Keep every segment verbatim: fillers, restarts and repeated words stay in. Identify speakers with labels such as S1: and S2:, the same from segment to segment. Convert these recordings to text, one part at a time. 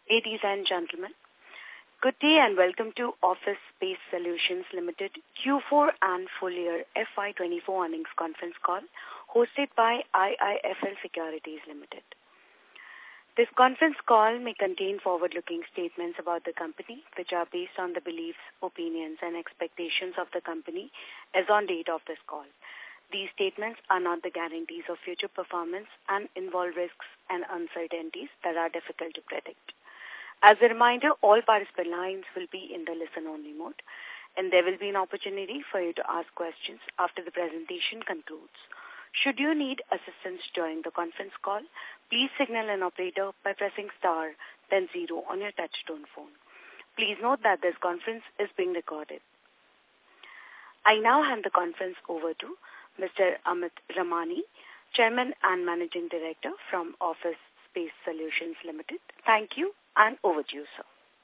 S1: Ladies and gentlemen, good day and welcome to Office Space Solutions Limited Q four and full year F Y twenty-four earnings conference call hosted by I I F L Securities Limited. This conference call may contain forward-looking statements about the company which are based on the beliefs, opinions and expectations of the company as on date of this call. These statements are not the guarantees of future performance and involve risks and uncertainties that are difficult to predict. As a reminder, all participant lines will be in the listen-only mode, and there will be an opportunity for you to ask questions after the presentation concludes. Should you need assistance during the conference call, please signal an operator by pressing star, then zero on your touch-tone phone. Please note that this conference is being recorded. I now hand the conference over to Mister Amit Ramani, Chairman and Managing Director from Office Space Solutions Limited. Thank you, and over to you, sir.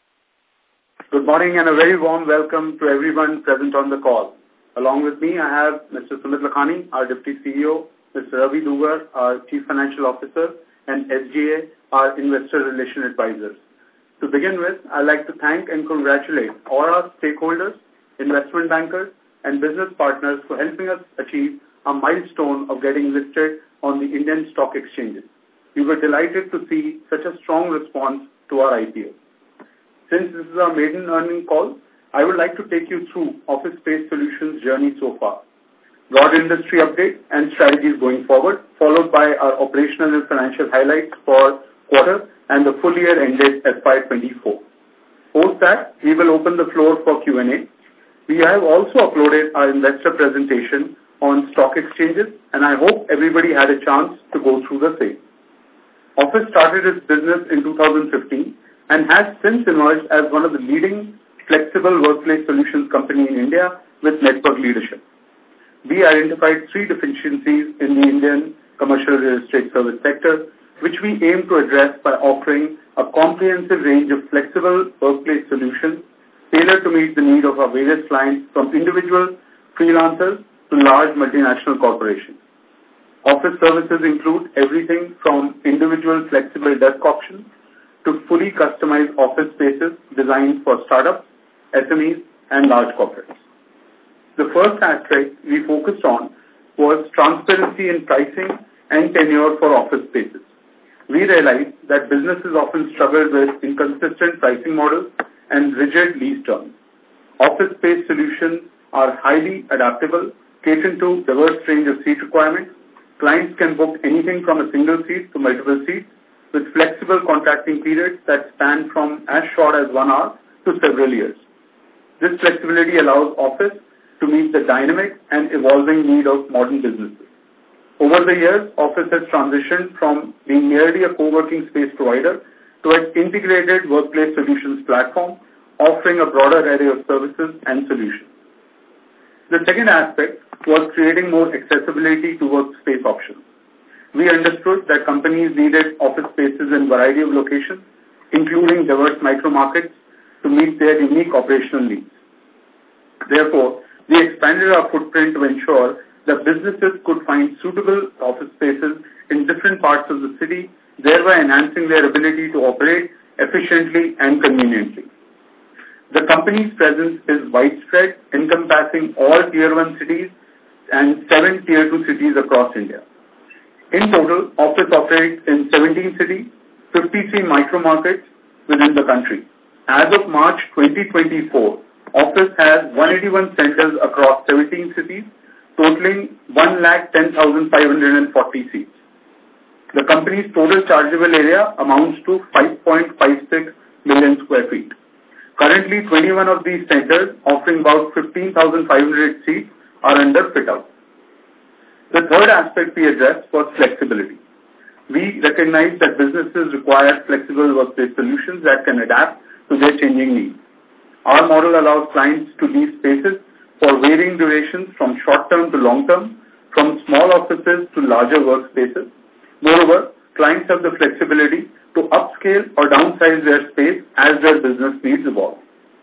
S2: Good morning and a very warm welcome to everyone present on the call. Along with me, I have Mister Sumit Lakhani, our Deputy C E O, Mister Ravi Dugar, our Chief Financial Officer, and S G A, our Investor Relation Advisors. To begin with, I'd like to thank and congratulate all our stakeholders, investment bankers, and business partners for helping us achieve a milestone of getting listed on the Indian stock exchanges. We were delighted to see such a strong response to our I P O. Since this is our maiden earnings call, I would like to take you through Office Space Solutions' journey so far, broad industry update and strategies going forward, followed by our operational and financial highlights for quarter and the full year ended F Y twenty-four. Post that, we will open the floor for Q and A. We have also uploaded our investor presentation on stock exchanges, and I hope everybody had a chance to go through the same. Office started its business in two thousand fifteen and has since emerged as one of the leading flexible workplace solutions company in India with network leadership. We identified three deficiencies in the Indian commercial real estate service sector, which we aim to address by offering a comprehensive range of flexible workplace solutions tailored to meet the need of our various clients, from individual freelancers to large multinational corporations. Office services include everything from individual flexible desk options to fully customized office spaces designed for startups, S M Es, and large corporates. The first aspect we focused on was transparency in pricing and tenure for office spaces. We realized that businesses often struggle with inconsistent pricing models and rigid lease terms. Office space solutions are highly adaptable, catering to diverse range of seat requirements. Clients can book anything from a single seat to multiple seats with flexible contracting periods that span from as short as one hour to several years. This flexibility allows Office to meet the dynamic and evolving need of modern businesses. Over the years, Office has transitioned from being merely a co-working space provider to an integrated workplace solutions platform, offering a broader array of services and solutions. The second aspect was creating more accessibility to workspace options. We understood that companies needed office spaces in a variety of locations, including diverse micro-markets, to meet their unique operational needs. Therefore, we expanded our footprint to ensure that businesses could find suitable office spaces in different parts of the city, thereby enhancing their ability to operate efficiently and conveniently. The company's presence is widespread, encompassing all Tier one cities and seven Tier two cities across India. In total, Office operates in seventeen cities, fifty-three micro-markets within the country. As of March twenty twenty-four, Office has one hundred eighty-one centers across seventeen cities, totaling one lakh ten thousand five hundred forty seats. The company's total chargeable area amounts to five point five six million square feet. Currently, twenty-one of these centers, offering about fifteen thousand five hundred seats, are under fit-out. The third aspect we addressed was flexibility. We recognize that businesses require flexible workplace solutions that can adapt to their changing needs. Our model allows clients to lease spaces for varying durations from short-term to long-term, from small offices to larger workspaces. Moreover, clients have the flexibility to upscale or downsize their space as their business needs evolve.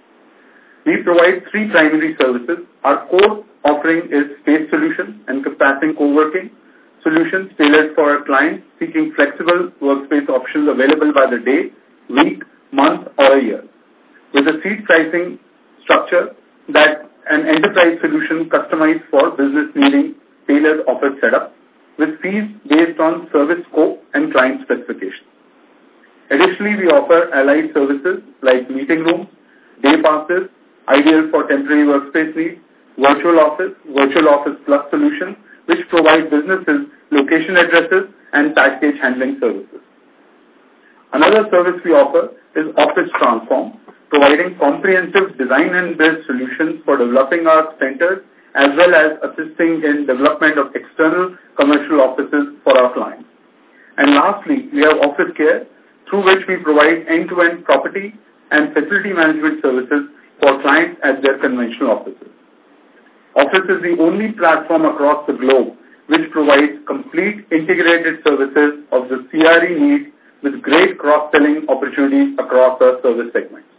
S2: We provide three primary services. Our core offering is space solutions encompassing co-working solutions tailored for our clients seeking flexible workspace options available by the day, week, pricing structure that an enterprise solution customized for business needing tailored office setup with fees based on service scope and client specifications. Additionally, we offer allied services like meeting rooms, day passes, ideal for temporary workspace needs, virtual office, virtual office plus solutions, which provide businesses location addresses and package handling services. Another service we offer is Office Transform, providing comprehensive design and build solutions for developing our centers as well as assisting in development of external commercial offices for our clients. And lastly, we have Office Care, through which we provide end-to-end property and facility management services for clients at their conventional offices. Office is the only platform across the globe which provides complete integrated services of the C R E needs with great cross-selling opportunities across our service segments.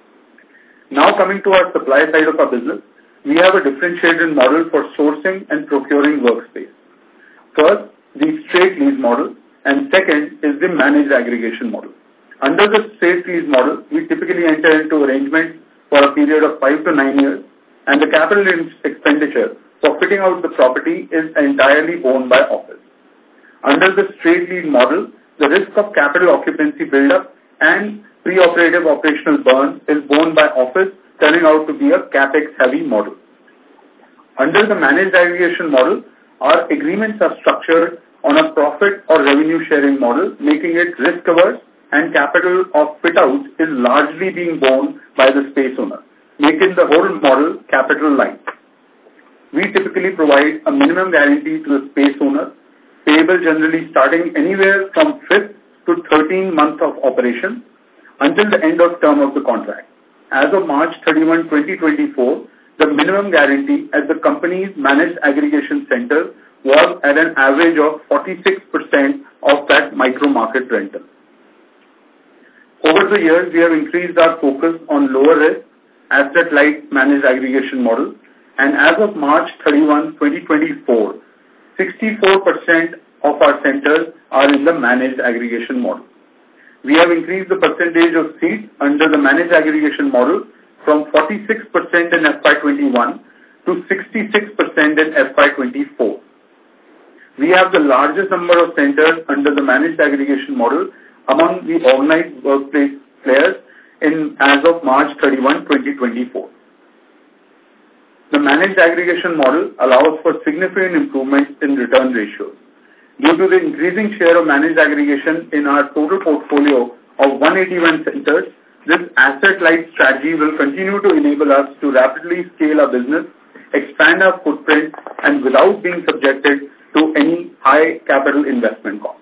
S2: Now coming to our supply side of our business, we have a differentiated model for sourcing and procuring workspace. First, the straight lease model, and second is the managed aggregation model. Under the straight lease model, we typically enter into arrangements for a period of five to nine years, and the capital expenditure for fitting out the property is entirely borne by office. Under the straight lease model, the risk of capital occupancy build-up and pre-operative operational burn is borne by office, turning out to be a capex-heavy model. Under the managed aggregation model, our agreements are structured on a profit or revenue sharing model, making it risk-averse, and capital of fit-outs is largely being borne by the space owner, making the whole model capital light. We typically provide a minimum guarantee to the space owner, payable generally starting anywhere from fifth to thirteenth month of operation until the end of term of the contract. As of March thirty-first, twenty twenty-four, the minimum guarantee at the company's managed aggregation center was at an average of forty-six percent of that micro-market rental. Over the years, we have increased our focus on lower risk, asset-light managed aggregation model, and as of March thirty-first, twenty twenty-four, sixty-four percent of our centers are in the managed aggregation model. We have increased the percentage of seats under the managed aggregation model from forty-six percent in F Y twenty-one to sixty-six percent in F Y twenty-four. We have the largest number of centers under the managed aggregation model among the organized workplace players in as of March thirty-first, twenty twenty-four. The managed aggregation model allows for significant improvements in return ratios. Due to the increasing share of managed aggregation in our total portfolio of one hundred eighty-one centers, this asset-light strategy will continue to enable us to rapidly scale our business, expand our footprint, and without being subjected to any high capital investment costs.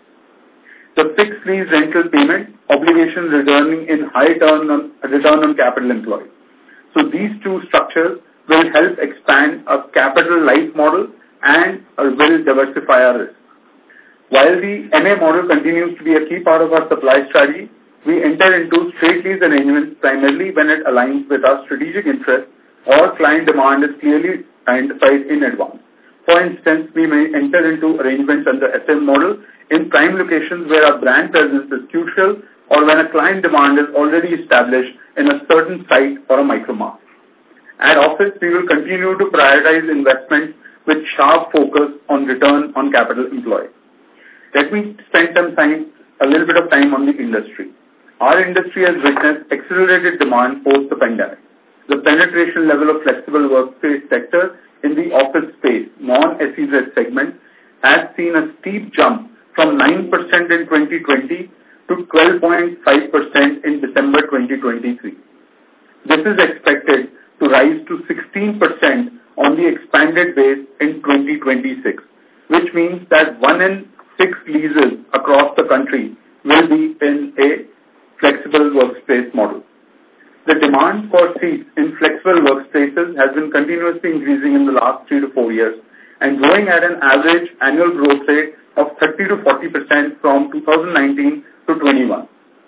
S2: The fixed lease rental payment obligation returning in high return on, return on capital employed. So these two structures will help expand a capital light model and will diversify our risk. While the M A model continues to be a key part of our supply strategy, we enter into straight lease arrangements primarily when it aligns with our strategic interest or client demand is clearly identified in advance. For instance, we may enter into arrangements under S M model in prime locations where our brand presence is crucial or when a client demand is already established in a certain site or a micro market. At office, we will continue to prioritize investments with sharp focus on return on capital employed. Let me spend some time, a little bit of time on the industry. Our industry has witnessed accelerated demand post the pandemic. The penetration level of flexible workspace sector in the office space, non-S E Z segment, has seen a steep jump from nine percent in twenty twenty to twelve point five percent in December twenty twenty-three. This is expected to rise to sixteen percent on the expanded base in twenty twenty-six, which means that one in six leases across the country will be in a flexible workspace model. The demand for seats in flexible workspaces has been continuously increasing in the last three to four years and growing at an average annual growth rate of thirty to forty percent from two thousand nineteen to twenty-one.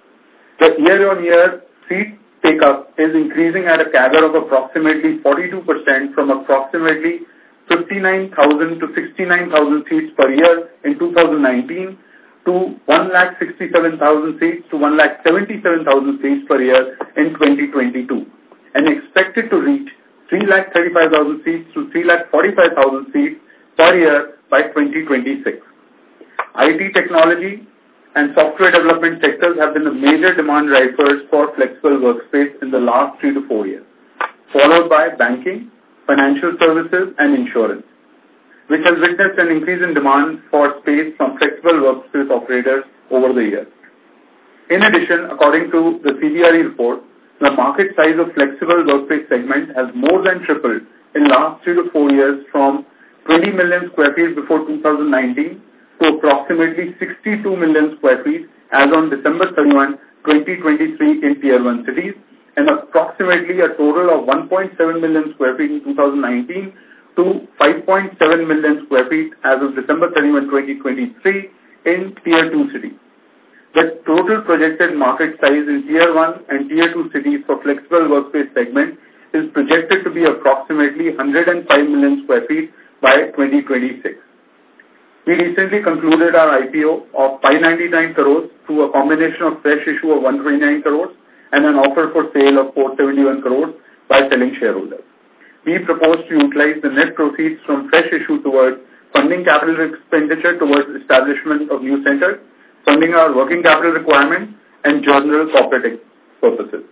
S2: The year-on-year seat take-up is increasing at a C A G R of approximately forty-two percent from approximately fifty-nine thousand to sixty-nine thousand seats per year in two thousand nineteen to one lakh sixty-seven thousand seats to one lakh seventy-seven thousand seats per year in twenty twenty-two. and expected to reach three lakh thirty-five thousand seats to three lakh forty-five thousand seats per year by twenty twenty-six. I T technology and software development sectors have been the major demand drivers for flexible workspace in the last three to four years, followed by banking, financial services, and insurance, which has witnessed an increase in demand for space from flexible workspace operators over the years. In addition, according to the C B R E report, the market size of flexible workspace segment has more than tripled in the last three to four years from twenty million square feet before two thousand nineteen to approximately sixty-two million square feet as on December thirty-first, twenty twenty-three in Tier one cities, and approximately a total of one point seven million square feet in two thousand nineteen to five point seven million square feet as of December thirty-first, twenty twenty-three in Tier two cities. The total projected market size in Tier one and Tier two cities for flexible workspace segment is projected to be approximately one hundred five million square feet by twenty twenty-six. We recently concluded our I P O of five hundred ninety-nine crores through a combination of fresh issue of one hundred twenty-nine crores and an offer for sale of four hundred seventy-one crores by selling shareholders. We propose to utilize the net proceeds from fresh issue towards funding capital expenditure towards establishment of new centers, funding our working capital requirements, and general corporate purposes.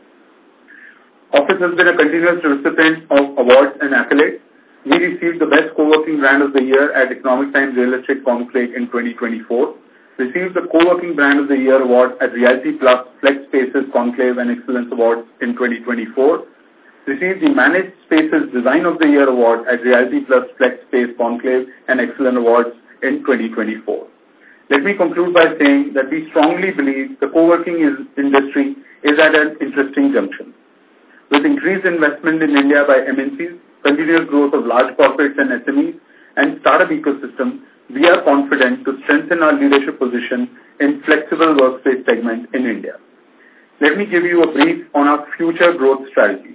S2: Office has been a continuous recipient of awards and accolades. We received the Best Co-working Brand of the Year at Economic Times Real Estate Conclave in twenty twenty-four, received the Co-working Brand of the Year Award at Realty Plus Flex Spaces Conclave and Excellence Awards in twenty twenty-four, received the Managed Spaces Design of the Year Award at Realty Plus Flex Space Conclave and Excellence Awards in twenty twenty-four. Let me conclude by saying that we strongly believe the co-working is, industry is at an interesting junction. With increased investment in India by M N Cs, continuous growth of large corporates and S M Es, and startup ecosystem, we are confident to strengthen our leadership position in flexible workspace segment in India. Let me give you a brief on our future growth strategy.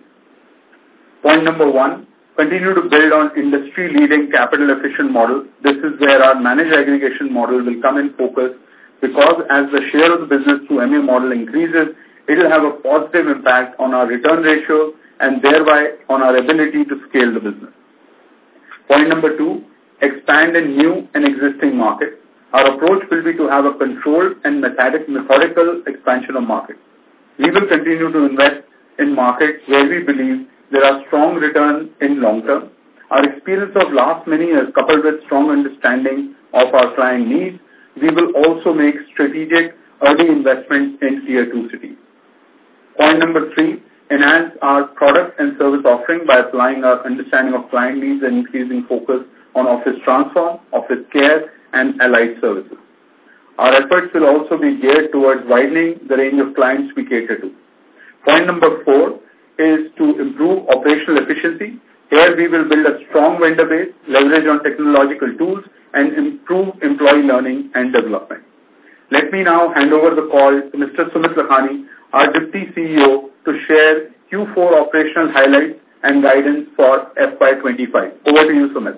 S2: Point number one, continue to build on industry-leading capital-efficient model. This is where our managed aggregation model will come in focus because as the share of the business through M A model increases, it will have a positive impact on our return ratio and thereby on our ability to scale the business. Point number two, expand in new and existing markets. Our approach will be to have a controlled and methodical expansion of markets. We will continue to invest in markets where we believe there are strong returns in long term. Our experience of last many years coupled with strong understanding of our client needs, we will also make strategic early investments in Tier two cities. Point number three, enhance our product and service offering by applying our understanding of client needs and increasing focus on office transform, office care, and allied services. Our efforts will also be geared towards widening the range of clients we cater to. Point number four is to improve operational efficiency. Here we will build a strong vendor base, leverage on technological tools, and improve employee learning and development. Let me now hand over the call to Mister Sumit Lakhani, our Deputy C E O, to share Q four operational highlights and guidance for F Y twenty-five. Over to you, Sumit.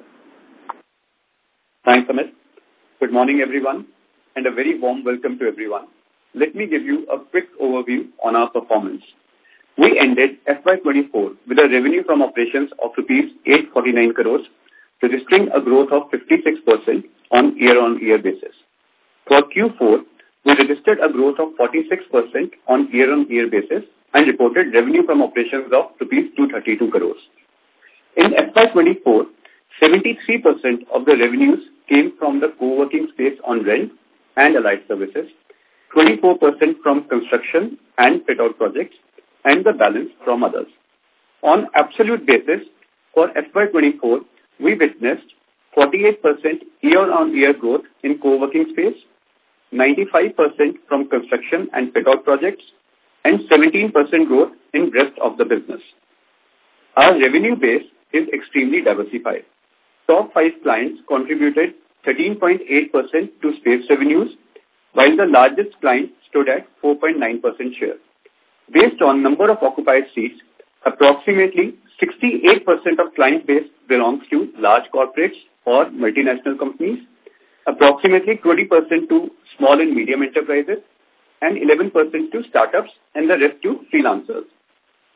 S3: Thanks, Amit. Good morning, everyone, and a very warm welcome to everyone. Let me give you a quick overview on our performance. We ended F Y twenty-four with a revenue from operations of rupees eight hundred forty-nine crores, registering a growth of fifty-six percent on year-on-year basis. For Q four, we registered a growth of forty-six percent on year-on-year basis and reported revenue from operations of rupees two hundred thirty-two crores. In F Y twenty-four, seventy-three percent of the revenues came from the co-working space on rent and allied services, twenty-four percent from construction and fit-out projects, and the balance from others. On absolute basis, for F Y twenty-four, we witnessed forty-eight percent year-on-year growth in co-working space, ninety-five percent from construction and fit-out projects, and seventeen percent growth in rest of the business. Our revenue base is extremely diversified. Top five clients contributed thirteen point eight percent to space revenues, while the largest client stood at four point nine percent share. Based on number of occupied seats, approximately sixty-eight percent of client base belongs to large corporates or multinational companies, approximately twenty percent to small and medium enterprises, and eleven percent to startups, and the rest to freelancers.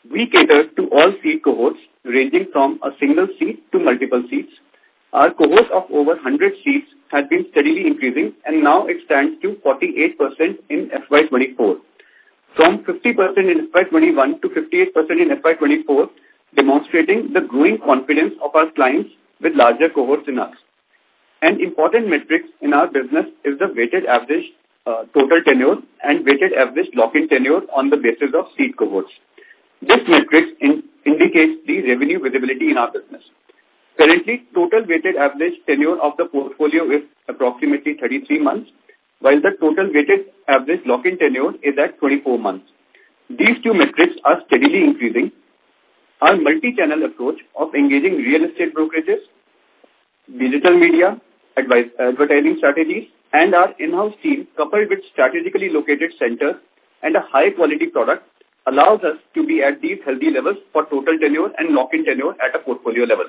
S3: We cater to all seat cohorts ranging from a single seat to multiple seats. Our cohort of over one hundred seats has been steadily increasing and now it stands to forty-eight percent in F Y twenty-four. From fifty percent in F Y twenty-one to fifty-eight percent in F Y twenty-four, demonstrating the growing confidence of our clients with larger cohorts in us. An important metric in our business is the weighted average uh, total tenure and weighted average lock-in tenure on the basis of seat cohorts. This metric in, indicates the revenue visibility in our business. Currently, total weighted average tenure of the portfolio is approximately thirty-three months, while the total weighted average lock-in tenure is at twenty-four months. These two metrics are steadily increasing. Our multi-channel approach of engaging real estate brokerages, digital media, advice, advertising strategies, and our in-house team coupled with strategically located centers and a high-quality product allows us to be at these healthy levels for total tenure and lock-in tenure at a portfolio level.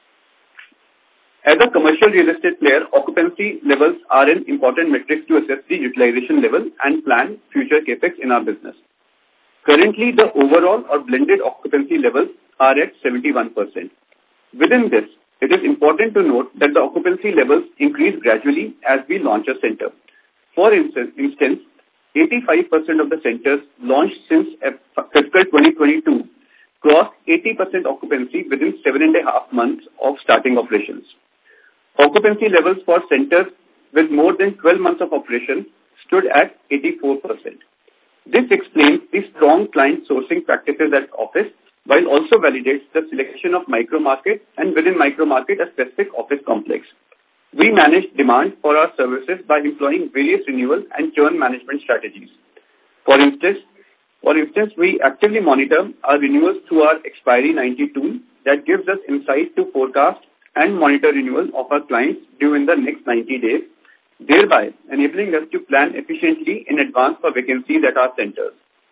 S3: As a commercial real estate player, occupancy levels are an important metric to assess the utilization level and plan future capex in our business. Currently, the overall or blended occupancy levels are at seventy-one percent. Within this, it is important to note that the occupancy levels increase gradually as we launch a center. For instance, eighty-five percent of the centers launched since fiscal twenty twenty-two crossed eighty percent occupancy within seven and a half months of starting operations. Occupancy levels for centers with more than twelve months of operation stood at eighty-four percent. This explains the strong client sourcing practices at office, while also validates the selection of micro-market and within micro-market a specific office complex. We manage demand for our services by employing various renewal and churn management strategies. For instance, for instance, we actively monitor our renewals through our expiry ninety tool that gives us insight to forecast and monitor renewal of our clients due in the next ninety days, thereby enabling us to plan efficiently in advance for vacancies at our centers.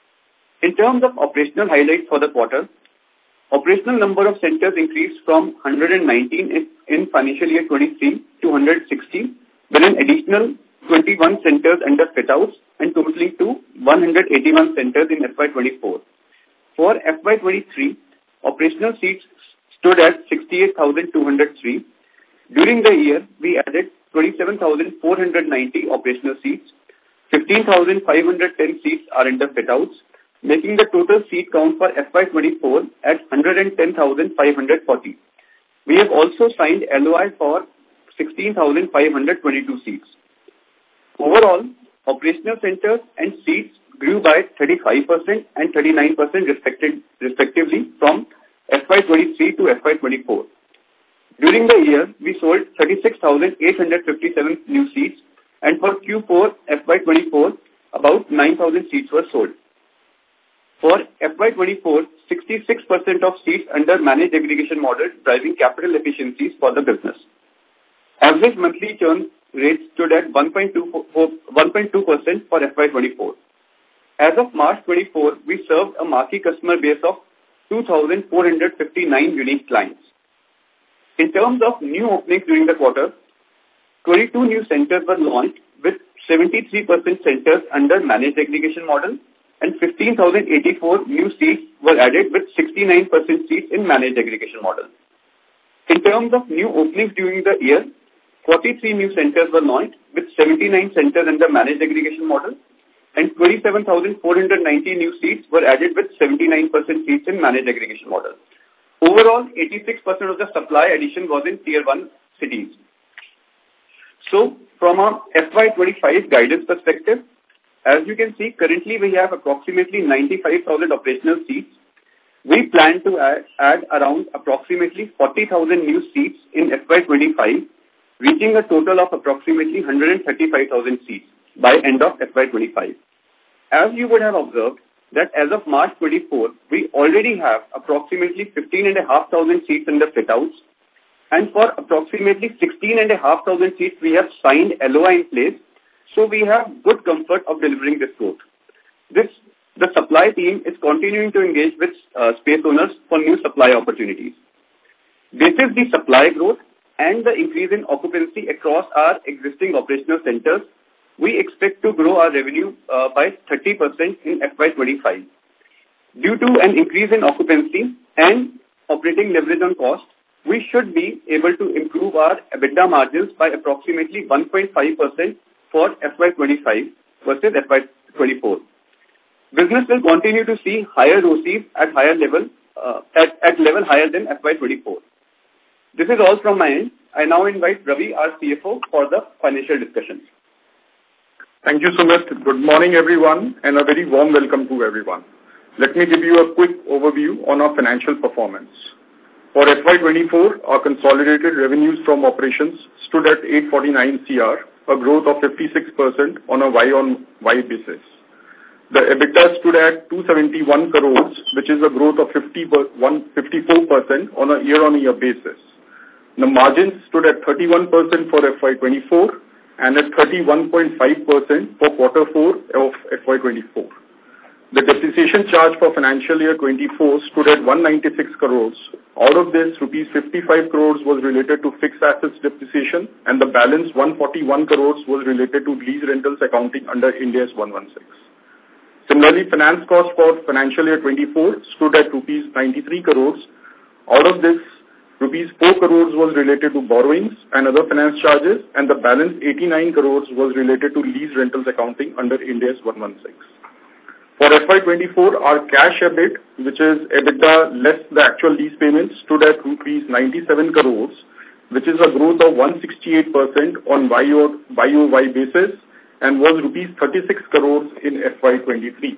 S3: In terms of operational highlights for the quarter, operational number of centers increased from one hundred nineteen in, in financial year twenty-three to one hundred sixty, with an additional twenty-one centers under fit-outs and totaling to one hundred eighty-one centers in F Y twenty-four. For F Y twenty-three, operational seats stood at sixty-eight thousand two hundred three. During the year, we added twenty-seven thousand four hundred ninety operational seats, fifteen thousand five hundred ten seats are under fit-outs, making the total seat count for F Y twenty-four at one hundred ten thousand five hundred forty. We have also signed L O I for sixteen thousand five hundred twenty-two seats. Overall, operational centers and seats grew by thirty-five percent and thirty-nine percent respectively from F Y twenty-three to F Y twenty-four. During the year, we sold thirty-six thousand eight hundred fifty-seven new seats, and for Q four F Y twenty-four, about nine thousand seats were sold. For F Y twenty-four, sixty-six percent of seats under managed aggregation model driving capital efficiencies for the business. Average monthly churn rate stood at one point two percent for F Y twenty-four. As of March twenty-four, we served a marquee customer base of two thousand four hundred fifty-nine unique clients. In terms of new openings during the quarter, twenty-two new centers were launched with seventy-three percent centers under managed aggregation model and fifteen thousand eighty-four new seats were added with sixty-nine percent seats in managed aggregation model. In terms of new openings during the year, forty-three new centers were launched with seventy-nine centers under managed aggregation model and twenty-seven thousand four hundred ninety new seats were added with seventy-nine percent seats in managed aggregation model. Overall, eighty-six percent of the supply addition was in tier one cities. So, from a F Y twenty-five guidance perspective, as you can see, currently we have approximately ninety-five thousand operational seats. We plan to add, add around approximately forty thousand new seats in F Y twenty-five, reaching a total of approximately one hundred thirty-five thousand seats by end of F Y twenty-five. As you would have observed, that as of March twenty-four, we already have approximately fifteen thousand five hundred seats under fit-outs, and for approximately sixteen thousand five hundred seats, we have signed L O I in place, so we have good comfort of delivering this growth. This, the supply team is continuing to engage with uh, space owners for new supply opportunities. This is the supply growth and the increase in occupancy across our existing operational centers. We expect to grow our revenue uh, by thirty percent in F Y twenty-five. Due to an increase in occupancy and operating leverage on cost, we should be able to improve our EBITDA margins by approximately one point five percent for F Y twenty-five versus F Y twenty-four. Business will continue to see higher O Cs at higher level, uh, at, at level higher than F Y twenty-four. This is all from my end. I now invite Ravi, our C F O, for the financial discussion.
S4: Thank you, Sumit. Good morning, everyone, and a very warm welcome to everyone. Let me give you a quick overview on our financial performance. For F Y twenty-four, our consolidated revenues from operations stood at eight forty-nine crore, a growth of fifty-six percent on a Y-on-Y basis. The EBITDA stood at two seventy-one crores, which is a growth of fifty-four percent on a year-on-year basis. The margins stood at thirty-one percent for F Y twenty-four and at thirty-one point five percent for quarter four of F Y twenty-four. The depreciation charge for financial year twenty-four stood at one ninety-six crores. Out of this, rupees fifty-five crores was related to fixed assets depreciation and the balance one forty-one crores was related to lease rentals accounting under Ind AS one sixteen. Similarly, finance cost for financial year twenty-four stood at rupees ninety-three crores. Out of this, rupees four crores was related to borrowings and other finance charges, and the balance eighty-nine crores was related to lease rentals accounting under Ind AS one sixteen. For F Y twenty-four, our cash EBIT, which is EBITDA less the actual lease payments, stood at rupees ninety-seven crores, which is a growth of one hundred sixty-eight percent on Y O Y basis and was rupees thirty-six crores in F Y twenty-three.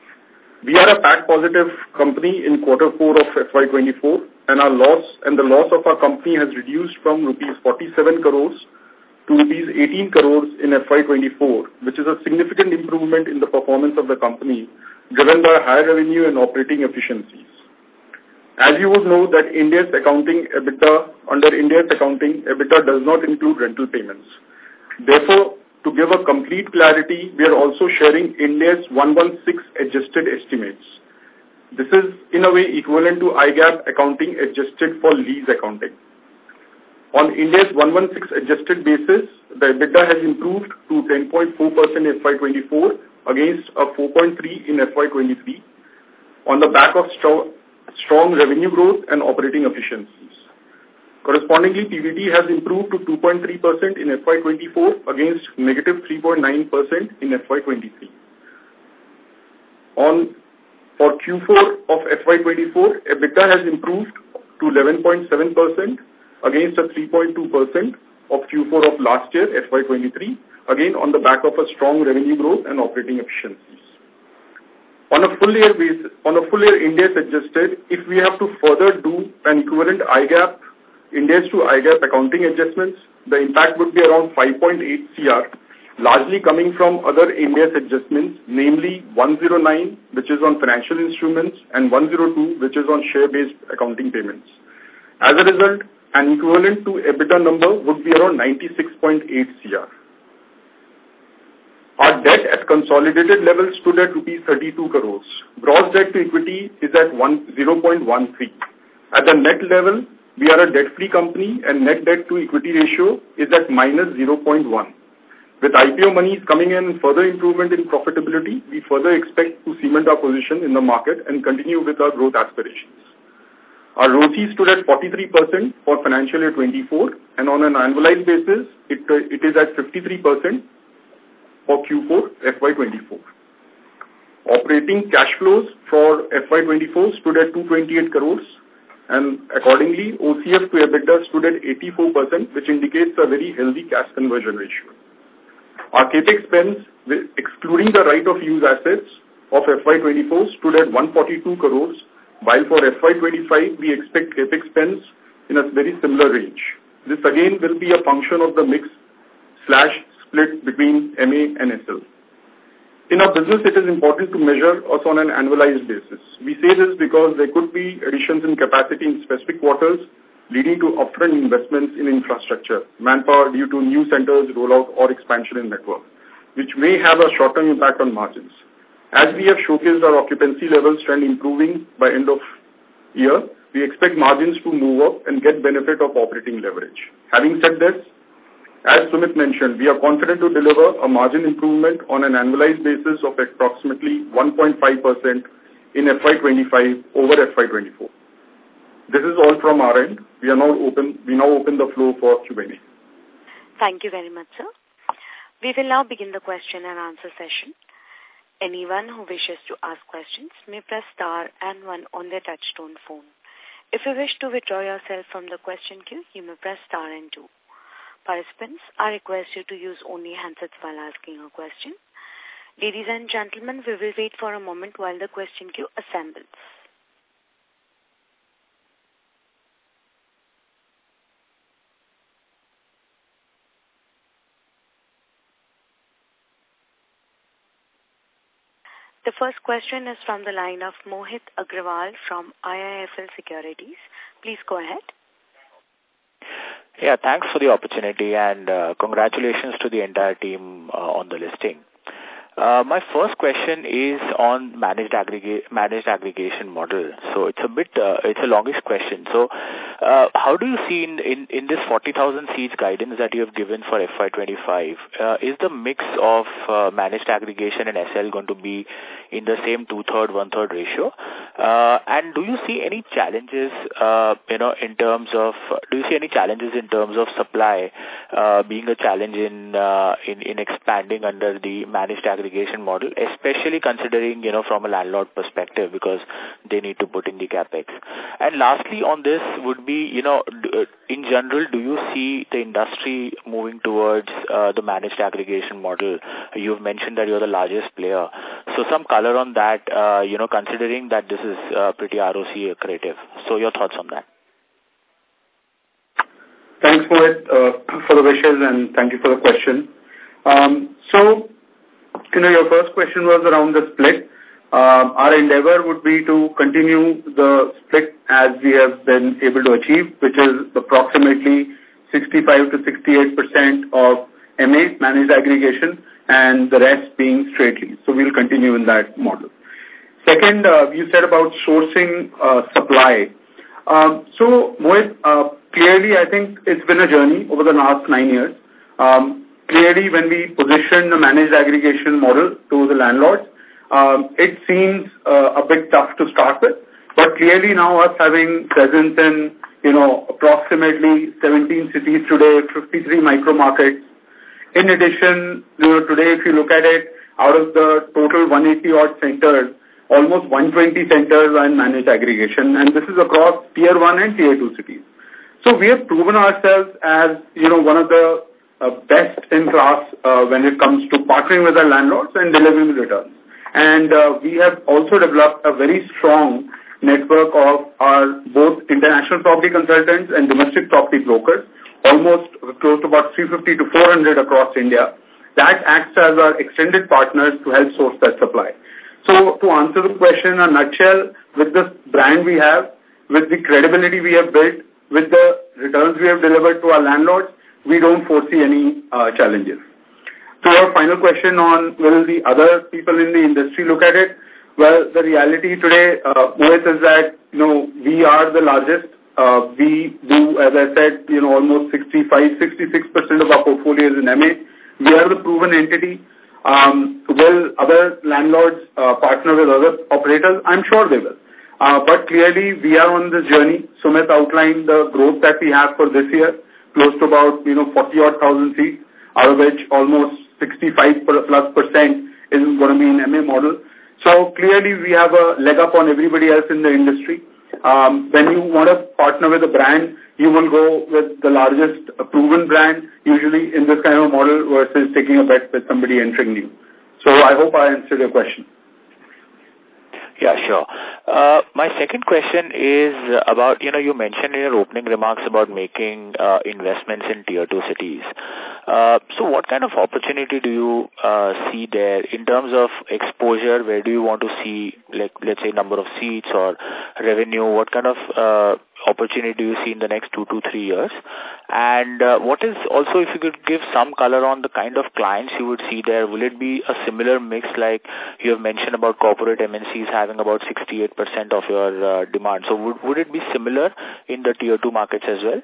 S4: We are a P A T positive company in quarter four of F Y twenty-four, and our loss and the loss of our company has reduced from rupees forty-seven crores to rupees eighteen crores in F Y twenty-four, which is a significant improvement in the performance of the company, driven by higher revenue and operating efficiencies. As you would know that Ind AS accounting EBITDA, under Ind AS accounting, EBITDA does not include rental payments. Therefore, to give a complete clarity, we are also sharing Ind AS one sixteen adjusted estimates. This is, in a way, equivalent to I GAAP accounting adjusted for lease accounting. On Ind AS one sixteen adjusted basis, the EBITDA has improved to ten point four percent in F Y twenty-four against a four point three in F Y twenty-three on the back of strong, strong revenue growth and operating efficiencies. Correspondingly, P B T has improved to two point three percent in F Y twenty-four against negative three point nine percent in F Y twenty-three. On For Q four of F Y twenty-four, EBITDA has improved to eleven point seven percent against a three point two percent of Q four of last year, F Y twenty-three, again on the back of a strong revenue growth and operating efficiencies. On a full year basis, on a full year Ind AS adjusted, if we have to further do an equivalent I GAAP, Ind AS to I GAAP accounting adjustments, the impact would be around five point eight crore, largely coming from other Ind AS adjustments, namely one oh nine, which is on financial instruments, and one oh two, which is on share-based accounting payments. As a result, an equivalent to EBITDA number would be around ninety-six point eight crore. Our debt at consolidated level stood at rupees thirty-two crores. Gross debt to equity is at zero point one three. At the net level, we are a debt-free company and net debt to equity ratio is at minus zero point one. With I P O monies coming in and further improvement in profitability, we further expect to cement our position in the market and continue with our growth aspirations. Our R O C E stood at forty-three percent for financial year twenty-four, and on an annualized basis, it, uh, it is at fifty-three percent for Q four F Y twenty-four. Operating cash flows for F Y twenty-four stood at two hundred twenty-eight crores, and accordingly, O C F to EBITDA stood at eighty-four percent, which indicates a very healthy cash conversion ratio. Our CAPEX spends, excluding the right-of-use assets of F Y twenty-four, stood at one hundred forty-two crores, while for F Y twenty-five, we expect CAPEX spends in a very similar range. This again will be a function of the mix slash split between M A and S L. In our business, it is important to measure us on an annualized basis. We say this because there could be additions in capacity in specific quarters, leading to upfront investments in infrastructure, manpower due to new centers, rollout, or expansion in network, which may have a short-term impact on margins. As we have showcased our occupancy levels trend improving by end of year, we expect margins to move up and get benefit of operating leverage. Having said this, as Sumit mentioned, we are confident to deliver a margin improvement on an annualized basis of approximately one point five percent in F Y twenty-five over F Y twenty-four. This is all from our end. We are now open. We now open the floor for Q and A.
S1: Thank you very much, sir. We will now begin the question and answer session. Anyone who wishes to ask questions may press star and one on their touchtone phone. If you wish to withdraw yourself from the question queue, you may press star and two. Participants are requested to use only handsets while asking a question. Ladies and gentlemen, we will wait for a moment while the question queue assembles. The first question is from the line of Mohit Agrawal from I I F L Securities. Please go ahead.
S5: Yeah, thanks for the opportunity and uh, congratulations to the entire team uh, on the listing. Uh, my first question is on managed aggregate managed aggregation model. So it's a bit uh, it's a longish question. So uh, how do you see in in, in this forty thousand seats guidance that you have given for F Y twenty-five? Uh, is the mix of uh, managed aggregation and S L going to be in the same two-third, one-third ratio? Uh, and do you see any challenges, uh, you know, in terms of, do you see any challenges in terms of supply uh, being a challenge in, uh, in, in expanding under the managed aggregation model, especially considering, you know, from a landlord perspective, because they need to put in the capex? And lastly on this would be, you know, in general, do you see the industry moving towards uh, the managed aggregation model? You've mentioned that you're the largest player. So some color on that, uh, you know, considering that this is uh, pretty R O C accretive. So your thoughts on that?
S2: Thanks, Mohit, uh, for the wishes, and thank you for the question. Um, so, you know, your first question was around the split. Uh, our endeavor would be to continue the split as we have been able to achieve, which is approximately sixty-five to sixty-eight percent of M A, managed aggregation, and the rest being straight lease. So we'll continue in that model. Second, uh, you said about sourcing uh, supply. Um, so, Mohit, uh, clearly I think it's been a journey over the last nine years. Um, clearly, when we position the managed aggregation model to the landlords, um, it seems uh, a bit tough to start with. But clearly now us having presence in, you know, approximately seventeen cities today, fifty-three micro markets. In addition, you know, today if you look at it, out of the total one hundred eighty odd centers, almost one hundred twenty centers are in managed aggregation, and this is across tier one and tier two cities. So we have proven ourselves as, you know, one of the uh, best in class uh, when it comes to partnering with our landlords and delivering returns. And uh, we have also developed a very strong network of our both international property consultants and domestic property brokers, almost close to about three fifty to four hundred across India. That acts as our extended partners to help source that supply. So to answer the question in a nutshell, with the brand we have, with the credibility we have built, with the returns we have delivered to our landlords, we don't foresee any uh, challenges. So our final question on will the other people in the industry look at it? Well, the reality today, uh, Mohit, is that, you know, we are the largest. Uh, we do, as I said, you know, almost sixty-five, sixty-six percent of our portfolio is in M A. We are the proven entity. Um, will other landlords uh, partner with other operators? I'm sure they will. Uh, but clearly, we are on this journey. Sumit outlined the growth that we have for this year, close to about, you know, forty odd thousand seats, out of which almost sixty-five plus percent is going to be in M A model. So clearly, we have a leg up on everybody else in the industry. Um, when you want to partner with a brand, you will go with the largest uh, proven brand, usually in this kind of model, versus taking a bet with somebody entering new. So I hope I answered your question.
S5: Yeah, sure. Uh, my second question is about, you know, you mentioned in your opening remarks about making uh, investments in tier two cities. Uh, so what kind of opportunity do you uh, see there in terms of exposure? Where do you want to see, like, let's say, number of seats or revenue? What kind of uh, opportunity do you see in the next two to three years? And uh, what is also, if you could give some color on the kind of clients you would see there, will it be a similar mix like you have mentioned about corporate M N Cs having about sixty-eight percent of your uh, demand? So would, would it be similar in the tier two markets as well?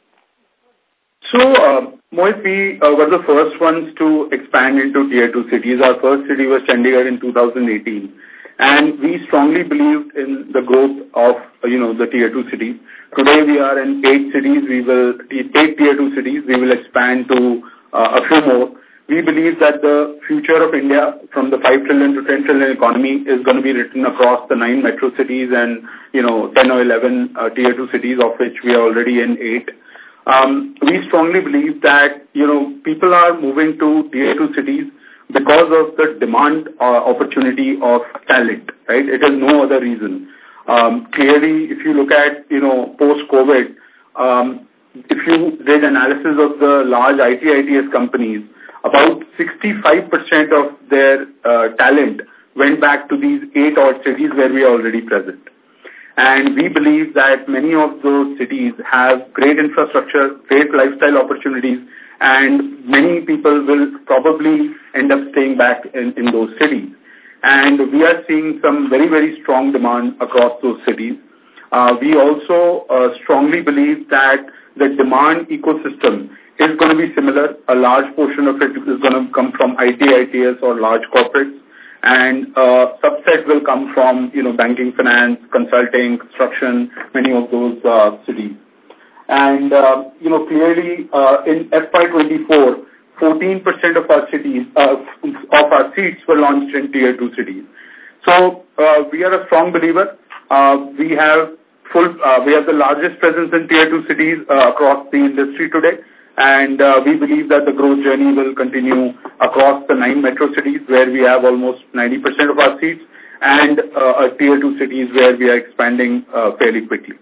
S2: So, uh, Mohit, we uh, were the first ones to expand into tier two cities. Our first city was Chandigarh in two thousand eighteen. And we strongly believed in the growth of, you know, the tier two cities. Today we are in eight cities. We will, eight tier two cities. We will expand to uh, a few more. We believe that the future of India from the five trillion to ten trillion economy is going to be written across the nine metro cities and, you know, ten or eleven uh, tier two cities, of which we are already in eight. Um, we strongly believe that, you know, people are moving to tier two cities because of the demand uh, opportunity of talent, right? It is no other reason. Um, clearly, if you look at, you know, post-COVID, um, if you did analysis of the large I T I T S companies, about sixty-five percent of their uh, talent went back to these eight odd cities where we are already present. And we believe that many of those cities have great infrastructure, great lifestyle opportunities, and many people will probably end up staying back in, in those cities. And we are seeing some very, very strong demand across those cities. Uh, we also uh, strongly believe that the demand ecosystem is going to be similar. A large portion of it is going to come from I T I T S or large corporates, and a subset will come from, you know, banking, finance, consulting, construction, many of those uh, cities. And, uh, you know, clearly uh, in F Y twenty-four, fourteen percent of our cities, uh, of our seats were launched in tier two cities. So uh, we are a strong believer. Uh, we have full, uh, we have the largest presence in tier two cities uh, across the industry today. And uh, we believe that the growth journey will continue across the nine metro cities where we have almost ninety percent of our seats, and uh, tier two cities where we are expanding uh, fairly quickly.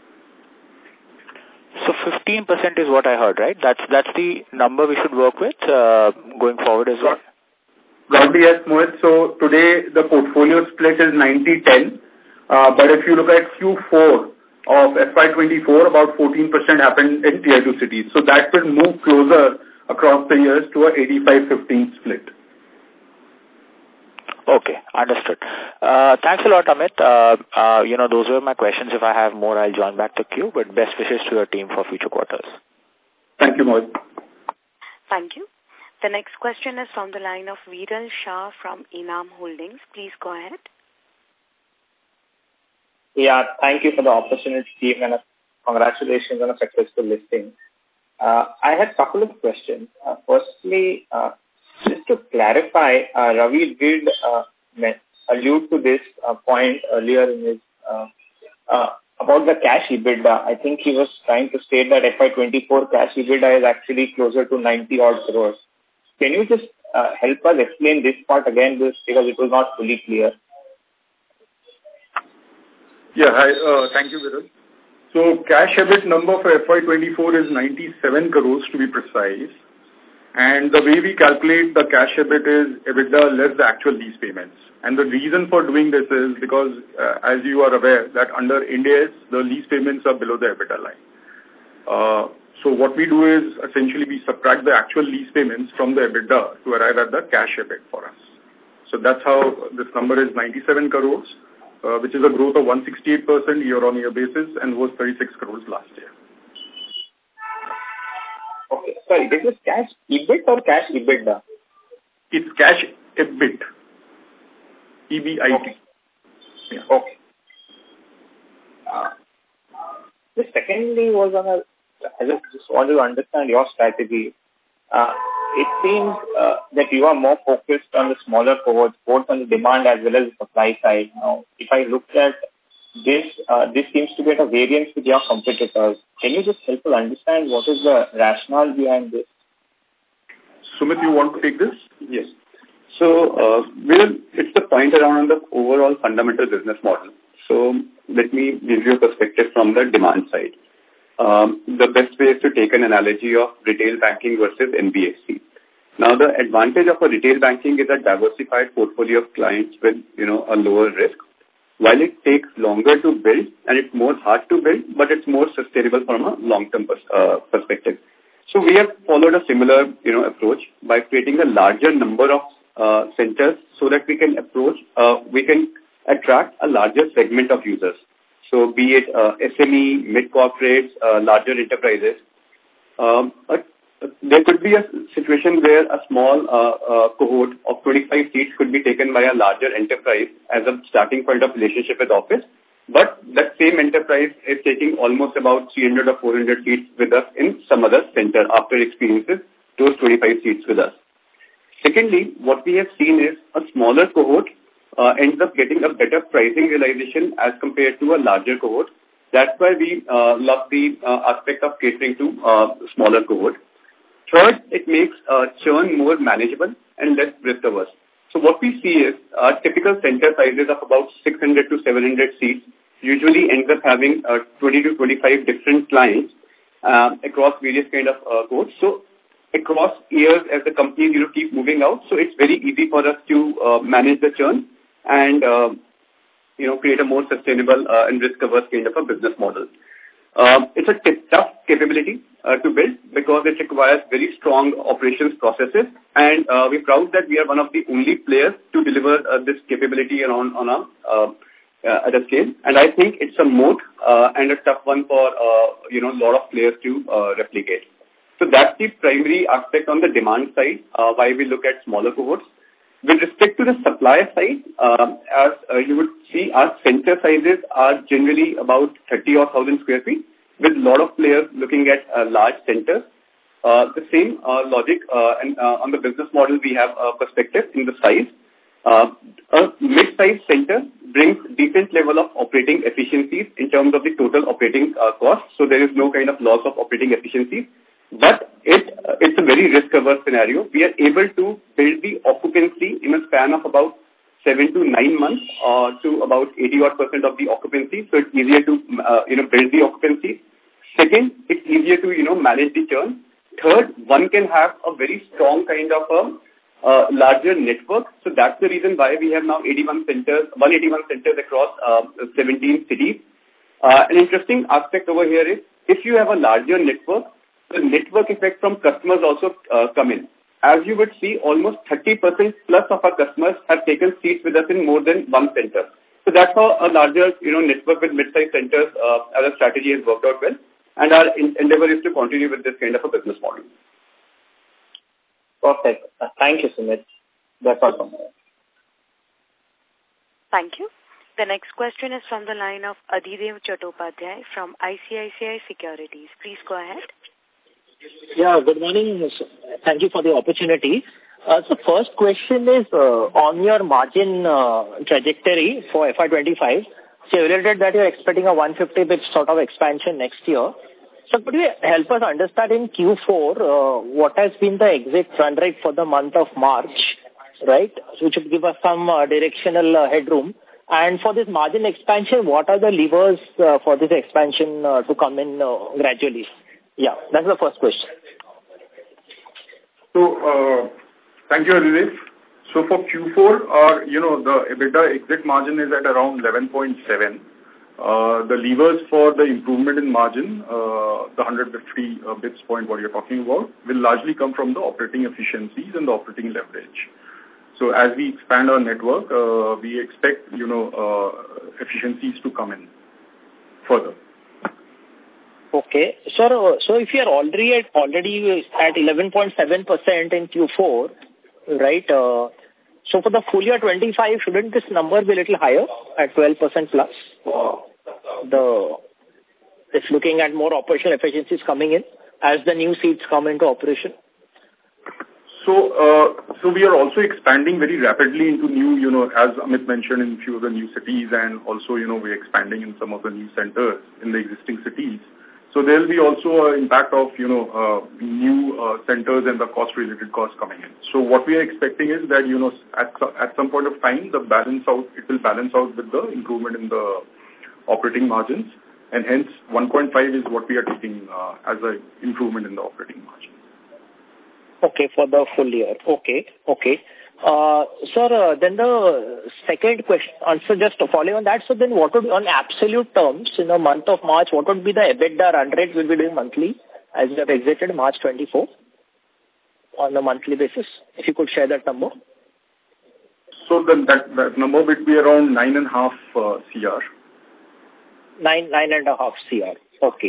S5: So fifteen percent is what I heard, right? That's that's the number we should work with uh, going forward as well?
S2: Broadly, yes, Mohit. So today the portfolio split is ninety ten, uh, but if you look at Q four of F Y twenty-four, about fourteen percent happened in tier two cities. So that will move closer across the years to a eighty-five fifteen split.
S5: Okay, understood. Uh, thanks a lot, Amit. Uh, uh, you know, those were my questions. If I have more, I'll join back the queue, but best wishes to your team for future quarters.
S2: Thank you, Mohit.
S1: Thank you. The next question is from the line of Viral Shah from Enam Holdings. Please go ahead.
S6: Yeah, thank you for the opportunity, Steve, and congratulations on a successful listing. Uh, I had a couple of questions. Uh, firstly, uh, just to clarify, uh, Ravi did uh, allude to this uh, point earlier in his uh, uh, about the cash EBITDA. I think he was trying to state that F Y twenty-four cash EBITDA is actually closer to ninety odd crores. Can you just uh, help us explain this part again, because it was not fully clear?
S4: Yeah, hi, uh, thank you, Viral. So cash E B I T number for F Y twenty-four is ninety-seven crores to be precise. And the way we calculate the cash E B I T is EBITDA less the actual lease payments. And the reason for doing this is because, uh, as you are aware, that under Ind A S, the lease payments are below the EBITDA line. Uh, so what we do is essentially we subtract the actual lease payments from the EBITDA to arrive at the cash E B I T for us. So that's how this number is ninety-seven crores. Uh, which is a growth of one hundred sixty-eight percent year-on-year basis and was thirty-six crores last year.
S6: Okay, sorry, this is cash E B I T or cash EBITDA?
S4: It's cash E B I T. E B I T.
S6: Okay. Yeah. Okay. Uh, the secondly was on a, I just wanted to understand your strategy. Uh, it seems uh, that you are more focused on the smaller cohorts, both on the demand as well as the supply side. Now, if I look at this, uh, this seems to be at a variance with your competitors. Can you just help us understand what is the rationale behind this?
S4: Sumit, you want to take this?
S3: Yes. So, uh, Will, it's the point around the overall fundamental business model. So, let me give you a perspective from the demand side. Um, the best way is to take an analogy of retail banking versus N B F C. Now, the advantage of a retail banking is a diversified portfolio of clients with, you know, a lower risk. While it takes longer to build and it's more hard to build, but it's more sustainable from a long-term pers uh, perspective. So we have followed a similar, you know, approach by creating a larger number of uh, centers so that we can approach, uh, we can attract a larger segment of users. So be it uh, S M E, mid-corporates, uh, larger enterprises. Um, a, a there could be a situation where a small uh, uh, cohort of twenty-five seats could be taken by a larger enterprise as a starting point of relationship with Office. But that same enterprise is taking almost about three hundred or four hundred seats with us in some other center after experiences those twenty-five seats with us. Secondly, what we have seen is a smaller cohort uh, ends up getting a better pricing realization as compared to a larger cohort. That's why we uh, love the uh, aspect of catering to uh, smaller cohort. Third, it makes uh, churn more manageable and less risk averse. So what we see is uh, typical center sizes of about six hundred to seven hundred seats usually ends up having uh, twenty to twenty-five different clients uh, across various kind of uh, cohorts. So across years as the companies, you know, keep moving out, so it's very easy for us to uh, manage the churn and, uh, you know, create a more sustainable uh, and risk-averse kind of a business model. Um, it's a t- tough capability uh, to build because it requires very strong operations processes, and uh, we're proud that we are one of the only players to deliver uh, this capability on, on a, uh, uh, at a scale. And I think it's a moat uh, and a tough one for, uh, you know, a lot of players to uh, replicate. So that's the primary aspect on the demand side, uh, why we look at smaller cohorts. With respect to the supply side, um, as uh, you would see, our center sizes are generally about thirty or one thousand square feet, with a lot of players looking at uh, large centers. Uh, the same uh, logic uh, and uh, on the business model, we have a perspective in the size. Uh, a mid-sized center brings decent level of operating efficiencies in terms of the total operating uh, cost, so there is no kind of loss of operating efficiency. But it uh, it's a very risk-averse scenario. We are able to build the occupancy in a span of about seven to nine months uh, to about eighty odd percent of the occupancy. So it's easier to, uh, you know, build the occupancy. Second, it's easier to, you know, manage the churn. Third, one can have a very strong kind of a uh, larger network. So that's the reason why we have now eighty-one centers, one hundred eighty-one centers across uh, seventeen cities. Uh, an interesting aspect over here is if you have a larger network, the network effect from customers also uh, come in. As you would see, almost thirty percent plus of our customers have taken seats with us in more than one center. So that's how a larger, you know, network with mid-sized centers uh, as a strategy has worked out well. And our in- endeavor is to continue with this kind of a business model.
S6: Perfect. Uh, thank you, Sumit. That's all from me.
S1: Thank you. The next question is from the line of Adhidev Chattopadhyay from I C I C I Securities. Please go ahead.
S7: Yeah, good morning. Thank you for the opportunity. Uh, so first question is uh, on your margin uh, trajectory for F Y twenty-five. So you related that you're expecting a one hundred fifty basis sort of expansion next year. So could you help us understand in Q four uh, what has been the exit run rate for the month of March, right? So which would give us some uh, directional uh, headroom. And for this margin expansion, what are the levers uh, for this expansion uh, to come in uh, gradually? Yeah, that's the first question.
S4: So, uh, thank you, Adhidev. So for Q four, our, you know, the EBITDA exit margin is at around eleven point seven. Uh, the levers for the improvement in margin, uh, the one hundred fifty uh, bits point what you're talking about, will largely come from the operating efficiencies and the operating leverage. So as we expand our network, uh, we expect, you know, uh, efficiencies to come in further.
S7: Okay. So, so if you are already at, already at eleven point seven percent in Q four, right, uh, so for the full year twenty-five, shouldn't this number be a little higher at twelve percent plus? The, if looking at more operational efficiencies coming in as the new seats come into operation?
S4: So, uh, so we are also expanding very rapidly into new, you know, as Amit mentioned, in a few of the new cities, and also, you know, we're expanding in some of the new centers in the existing cities. So there will be also an impact of, you know, uh, new uh, centers and the cost-related costs coming in. So what we are expecting is that, you know, at, at some point of time, the balance out, it will balance out with the improvement in the operating margins, and hence one point five is what we are taking uh, as an improvement in the operating margin.
S7: Okay, for the full year. Okay, okay. Uh, sir, uh, then the second question, also just following on that, so then what would, on absolute terms, in the month of March, what would be the EBITDA run rate we'll be doing monthly as we have exited March twenty-four on a monthly basis? If you could share that number.
S4: So then that, that number would be around nine and a half uh, C R.
S7: Nine, nine and a half C R. Okay,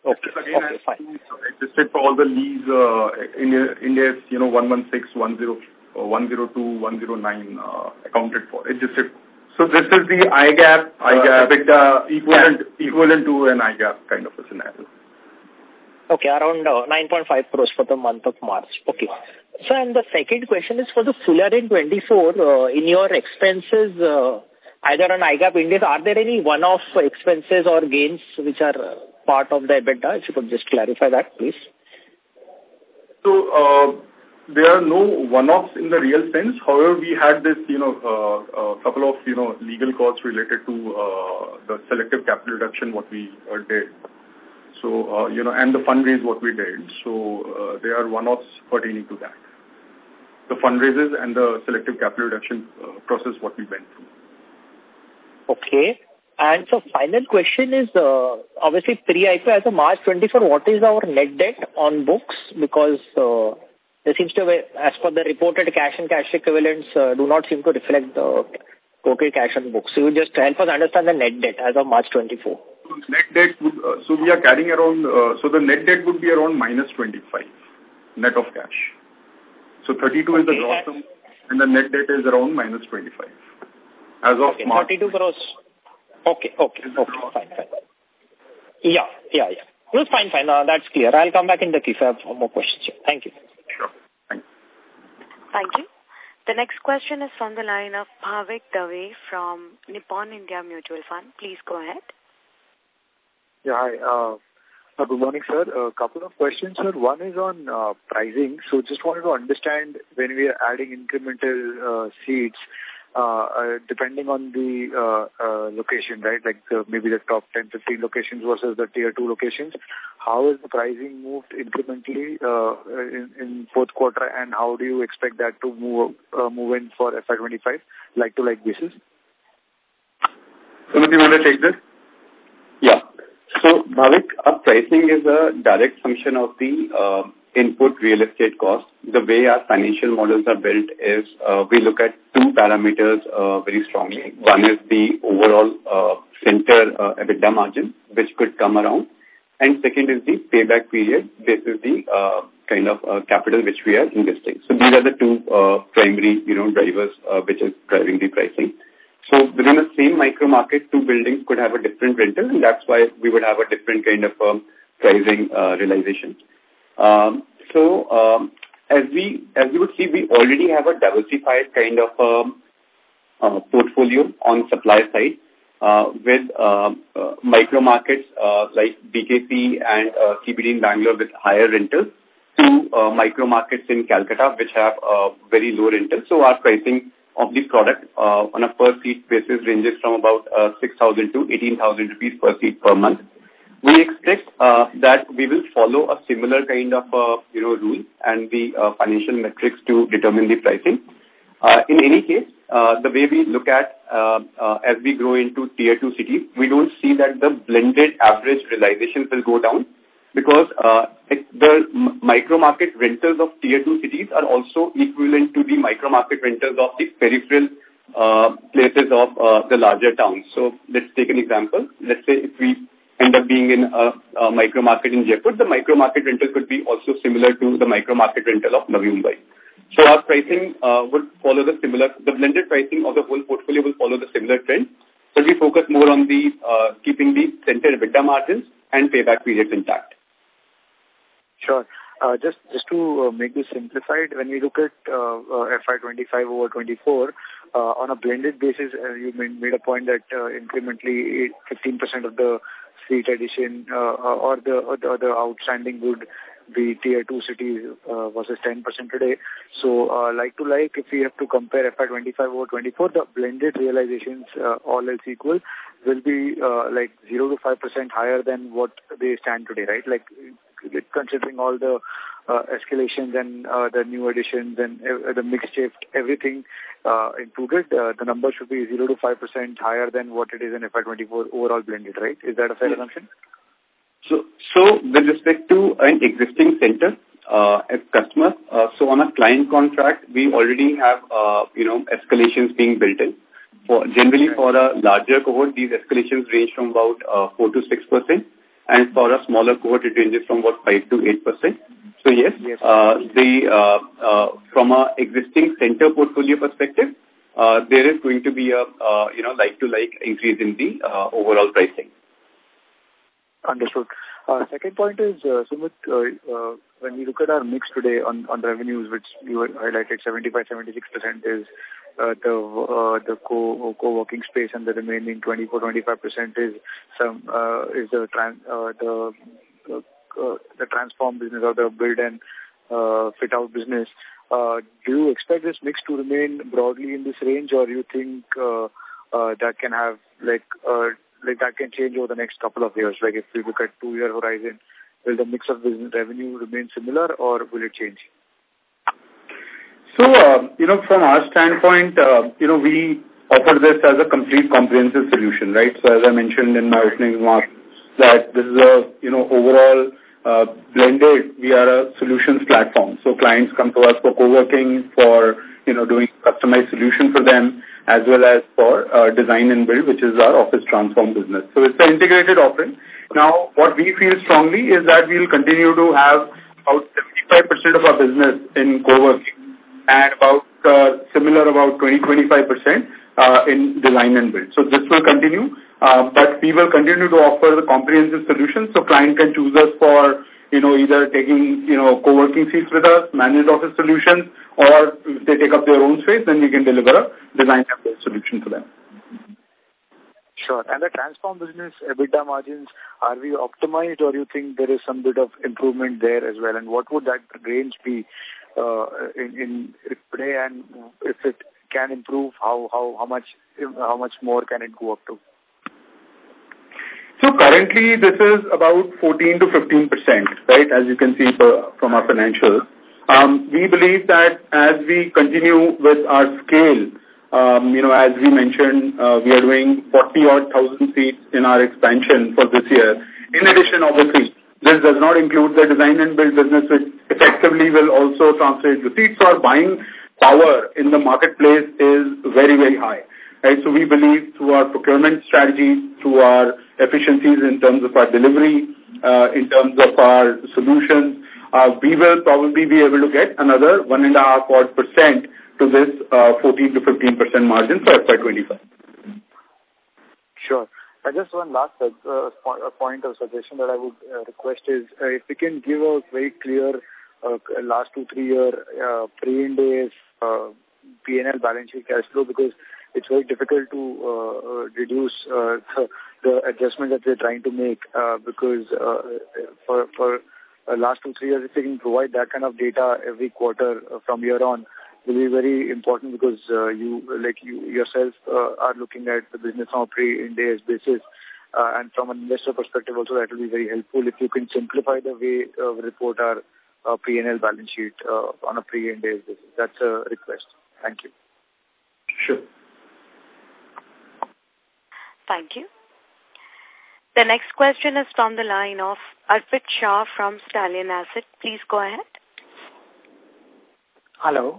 S7: Okay,
S4: again,
S7: okay, fine.
S4: Adjusted for all the lease, uh, India, India's, you know, one one six, one zero, one zero two, one zero nine uh, accounted for. Adjusted. So this is the I GAAP, I GAAP, uh, EBITDA equivalent, equivalent to an I GAAP kind of a scenario.
S7: Okay, around uh, nine point five crores for the month of March. Okay. So, and the second question is for the full year in twenty-four, uh, in your expenses, uh, either on I GAAP India, are there any one-off expenses or gains which are uh, part of the EBITDA? If you could just clarify that, please.
S4: So, uh, there are no one-offs in the real sense. However, we had this, you know, a uh, uh, couple of, you know, legal costs related to uh, the selective capital reduction what we uh, did. So, uh, you know, and the fundraise what we did. So, uh, there are one-offs pertaining to that. The fundraises and the selective capital reduction uh, process what we went through.
S7: Okay. And so final question is, uh, obviously pre-I P O as of March twenty-four, what is our net debt on books? Because uh, there seems to be, as per the reported cash and cash equivalents, uh, do not seem to reflect the total cash on books. So you just help us understand the net debt as of March twenty-four.
S4: So net debt would, uh, so we are carrying around, uh, so the net debt would be around minus twenty-five, net of cash. So thirty-two okay, is the gross sum, and the net debt is around minus twenty-five. As of
S7: okay,
S4: March.
S7: thirty-two crores. Okay, okay, okay, fine, fine. Yeah, yeah, yeah. No, fine, fine. Uh, that's clear. I'll come back in the queue if I have more questions. Thank you.
S4: Sure. Thank you.
S1: Thank you. The next question is from the line of Bhavik Dave from Nippon India Mutual Fund. Please go ahead.
S8: Yeah, hi. Uh, uh, good morning, sir. A uh, couple of questions, sir. One is on uh, pricing. So just wanted to understand when we are adding incremental uh, seats, uh, uh, depending on the uh, uh, location, right? Like the, maybe the top ten, fifteen locations versus the tier two locations. How is the pricing moved incrementally uh, in, in fourth quarter, and how do you expect that to move uh, move in for F Y twenty-five, like to like basis?
S3: Sumit, you want to take this? Yeah. So, Bhavik, our pricing is a direct function of the uh, input real estate cost. The way our financial models are built is uh, we look at two parameters uh, very strongly. One is the overall uh, center uh, EBITDA margin, which could come around. And second is the payback period. This is the uh, kind of uh, capital which we are investing. So these are the two uh, primary, you know, drivers uh, which is driving the pricing. So within the same micro market, two buildings could have a different rental, and that's why we would have a different kind of um, pricing uh, realization. Um, so um, as we as we would see, we already have a diversified kind of um, uh, portfolio on supply side uh, with uh, uh, micro markets uh, like B K C and uh, C B D in Bangalore with higher rentals, to uh, micro markets in Calcutta which have uh, very low rentals. So our pricing of the product uh, on a per seat basis ranges from about uh, six thousand to eighteen thousand rupees per seat per month. We expect uh, that we will follow a similar kind of uh, you know rule and the uh, financial metrics to determine the pricing. Uh, in any case, uh, the way we look at uh, uh, as we grow into tier two cities, we don't see that the blended average realizations will go down, because uh, the micro market rentals of tier two cities are also equivalent to the micro market rentals of the peripheral uh, places of uh, the larger towns. So let's take an example. Let's say if we end up being in a, a micro market in Jaipur, the micro market rental could be also similar to the micro market rental of Navi Mumbai. So our pricing uh, would follow the similar, the blended pricing of the whole portfolio will follow the similar trend, but we focus more on the uh, keeping the center EBITDA margins and payback periods intact.
S8: Sure. Uh, just just to uh, make this simplified, when we look at uh, uh, F Y twenty-five over twenty-four, uh, on a blended basis, uh, you made, made a point that uh, incrementally fifteen percent of the seat addition uh, or, the, or the or the outstanding would be tier two cities uh, versus ten percent today. So, uh, like to like, if we have to compare F Y twenty-five over twenty-four, the blended realizations, uh, all else equal, will be uh, like zero to five percent higher than what they stand today, right? Like, considering all the uh, escalations and uh, the new additions and uh, the mix shift, everything uh, included, uh, the number should be zero to five percent higher than what it is in F Y twenty-four overall blended, right? Is that a fair yes. assumption?
S3: So, so with respect to an existing center, uh, as customers, uh, so on a client contract, we already have, uh, you know, escalations being built in. For generally, okay. for a larger cohort, these escalations range from about uh, four to six percent. and for a smaller cohort, it ranges from what, five to eight percent. So yes,
S8: yes.
S3: Uh, the uh, uh, from a existing center portfolio perspective, uh, there is going to be a uh, you know like-to-like increase in the uh, overall pricing.
S8: Understood. Uh, second point is, uh, Sumit, uh, uh, when we look at our mix today on, on revenues, which you highlighted, seventy-five, seventy-six percent is uh, the uh, the co co-working space, and the remaining twenty-four, twenty-five percent is some uh, is the trans uh, the uh, uh, the transform business or the build and uh, fit out business. Uh, do you expect this mix to remain broadly in this range, or do you think uh, uh, that can have like uh, like that can change over the next couple of years? Like if we look at two-year horizon, will the mix of business revenue remain similar, or will it change?
S2: So, uh, you know, from our standpoint, uh, you know, we offer this as a complete comprehensive solution, right? So as I mentioned in my opening remarks, that this is a, you know, overall uh, blended, we are a solutions platform. So clients come to us for co-working, for, you know, doing customized solution for them, as well as for uh, design and build, which is our office transform business. So it's an integrated offering. Now, what we feel strongly is that we'll continue to have about seventy-five percent of our business in co-working and about uh, similar about twenty to twenty-five percent uh, in design and build. So this will continue, uh, but we will continue to offer the comprehensive solution so client can choose us for, you know, either taking, you know, co-working seats with us, managed office solutions, or if they take up their own space, then we can deliver a design and build solution for them.
S8: Sure. And the transform business EBITDA margins, are we optimized, or you think there is some bit of improvement there as well? And what would that range be uh, in, in today? And if it can improve, how how how much how much more can it go up to?
S2: So currently, this is about fourteen to fifteen percent, right? As you can see from our financials. Um, we believe that as we continue with our scale, um, you know, as we mentioned, uh, we are doing forty odd thousand seats in our expansion for this year. In addition, obviously, this does not include the design and build business, which effectively will also translate to seats. So our buying power in the marketplace is very, very high. Right? So we believe through our procurement strategy, through our efficiencies in terms of our delivery, uh, in terms of our solutions, uh, we will probably be able to get another one and a half odd percent to this uh, fourteen to fifteen percent margin for F Y twenty-five.
S8: Sure. Uh, just one last uh, point of suggestion that I would uh, request is uh, if we can give a very clear uh, last two, three year uh, pre-Ind AS uh, P and L balance sheet cash flow, because it's very difficult to uh, reduce uh, the, the adjustment that we're trying to make uh, because uh, for for uh, last two, three years, if we can provide that kind of data every quarter uh, from here on, will be very important, because uh, you, like you yourself, uh, are looking at the business on a pre-Ind AS basis, uh, and from an investor perspective also, that will be very helpful if you can simplify the way uh, we report our uh, P and L balance sheet uh, on a pre-Ind AS basis. That's a request. Thank you.
S2: Sure.
S1: Thank you. The next question is from the line of Arpit Shah from Stallion Asset. Please go ahead.
S9: Hello.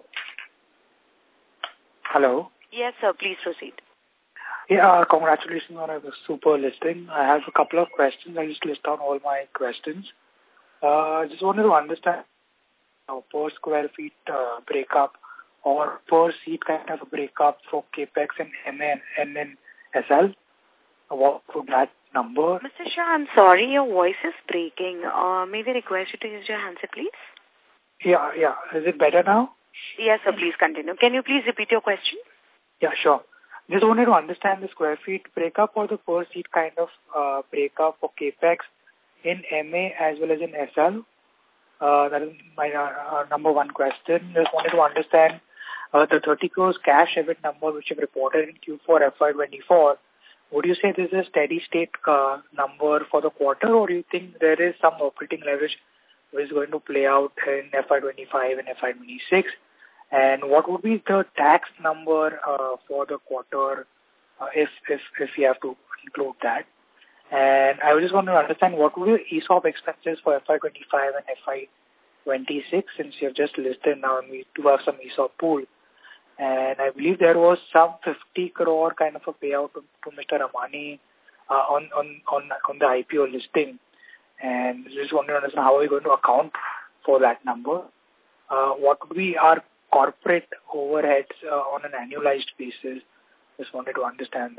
S9: Hello.
S1: Yes, sir. Please proceed.
S9: Yeah, uh, congratulations on a super listing. I have a couple of questions. I just list down all my questions. Uh, I just wanted to understand uh, per square feet uh, breakup or per seat kind of a breakup for CAPEX and M A and then S L. What would that number?
S1: Mister Shah, I'm sorry, your voice is breaking. Uh, may we request you to use your handset, please?
S9: Yeah, yeah. Is it better now?
S1: Yes, sir. Please continue. Can you please repeat your question?
S9: Yeah, sure. Just wanted to understand the square feet breakup or the per seat kind of uh, breakup for CAPEX in M A as well as in S L. Uh, that is my uh, uh, number one question. Just wanted to understand uh, the thirty crores cash E B I T number which you reported in Q four F Y twenty-four. Would you say this is a steady state uh, number for the quarter, or do you think there is some operating leverage which is going to play out in F Y twenty-five and F Y twenty-six? And what would be the tax number uh, for the quarter uh, if, if if you have to include that? And I just want to understand what would be E S O P expenses for F Y twenty-five and F Y twenty-six, since you have just listed now and we do have some E S O P pool. And I believe there was some fifty crore kind of a payout to, to Mister Amani uh, on, on, on, on the I P O listing. And just want to understand how are we going to account for that number? Uh, what would be our corporate overheads uh, on an annualized basis? Just wanted to understand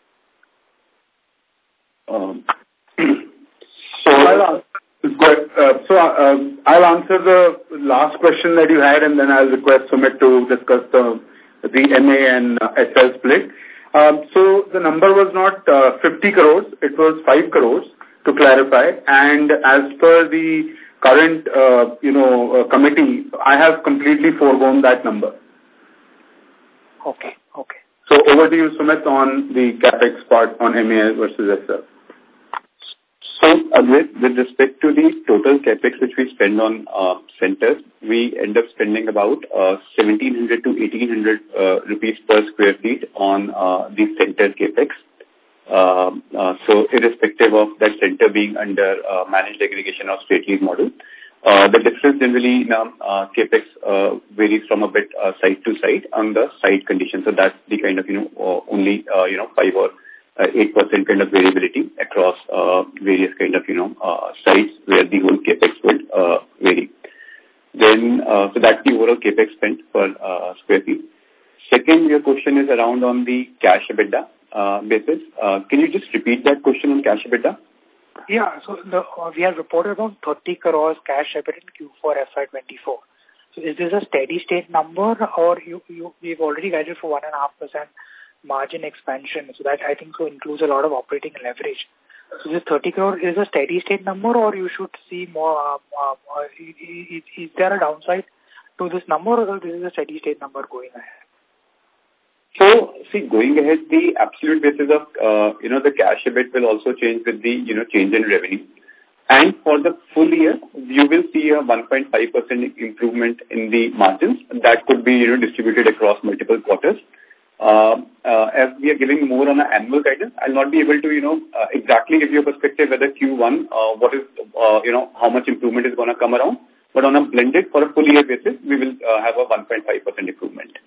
S9: that.
S3: Um,
S2: so I'll, uh, so uh, I'll answer the last question that you had, and then I'll request Sumit to discuss the the M A and uh, S L split. Um, so the number was not uh, fifty crores; it was five crores to clarify. And as per the current, uh, you know, uh, committee, I have completely foregone that number.
S9: Okay. Okay.
S2: So over to you, Sumit, on the capex part on M A versus S L.
S3: So, Advait, with respect to the total capex which we spend on uh, centers, we end up spending about uh, seventeen hundred to eighteen hundred uh, rupees per square feet on uh, the center capex. Uh, uh, so, irrespective of that center being under uh, managed aggregation or straight lease model, uh, the difference generally in um, uh, capex uh, varies from a bit uh, site to site on the site condition. So, that's the kind of, you know, uh, only, uh, you know, five or Uh, eight percent kind of variability across uh, various kind of, you know, uh, sites where the whole capex would uh, vary. Then, uh, so that's the overall capex spent per uh, square feet. Second, your question is around on the cash EBITDA uh, basis. Uh, can you just repeat that question on cash EBITDA?
S9: Yeah, so the, uh, we have reported around thirty crores cash EBITDA in Q four F Y twenty-four. So is this a steady state number, or you, you we've already guided for one and a half percent margin expansion, so that I think so includes a lot of operating leverage. So this thirty crore is a steady state number, or you should see more, uh, uh, is, is there a downside to this number, or this is a steady state number going ahead?
S3: So, see, going ahead, the absolute basis of, uh, you know, the cash EBIT will also change with the, you know, change in revenue. And for the full year, you will see a one point five percent improvement in the margins. That could be, you know, distributed across multiple quarters. Uh, uh, as we are giving more on an annual guidance, I'll not be able to, you know, uh, exactly give you a perspective whether Q one, uh, what is, uh, you know, how much improvement is going to come around. But on a blended for a full year basis, we will uh, have a one point five percent improvement.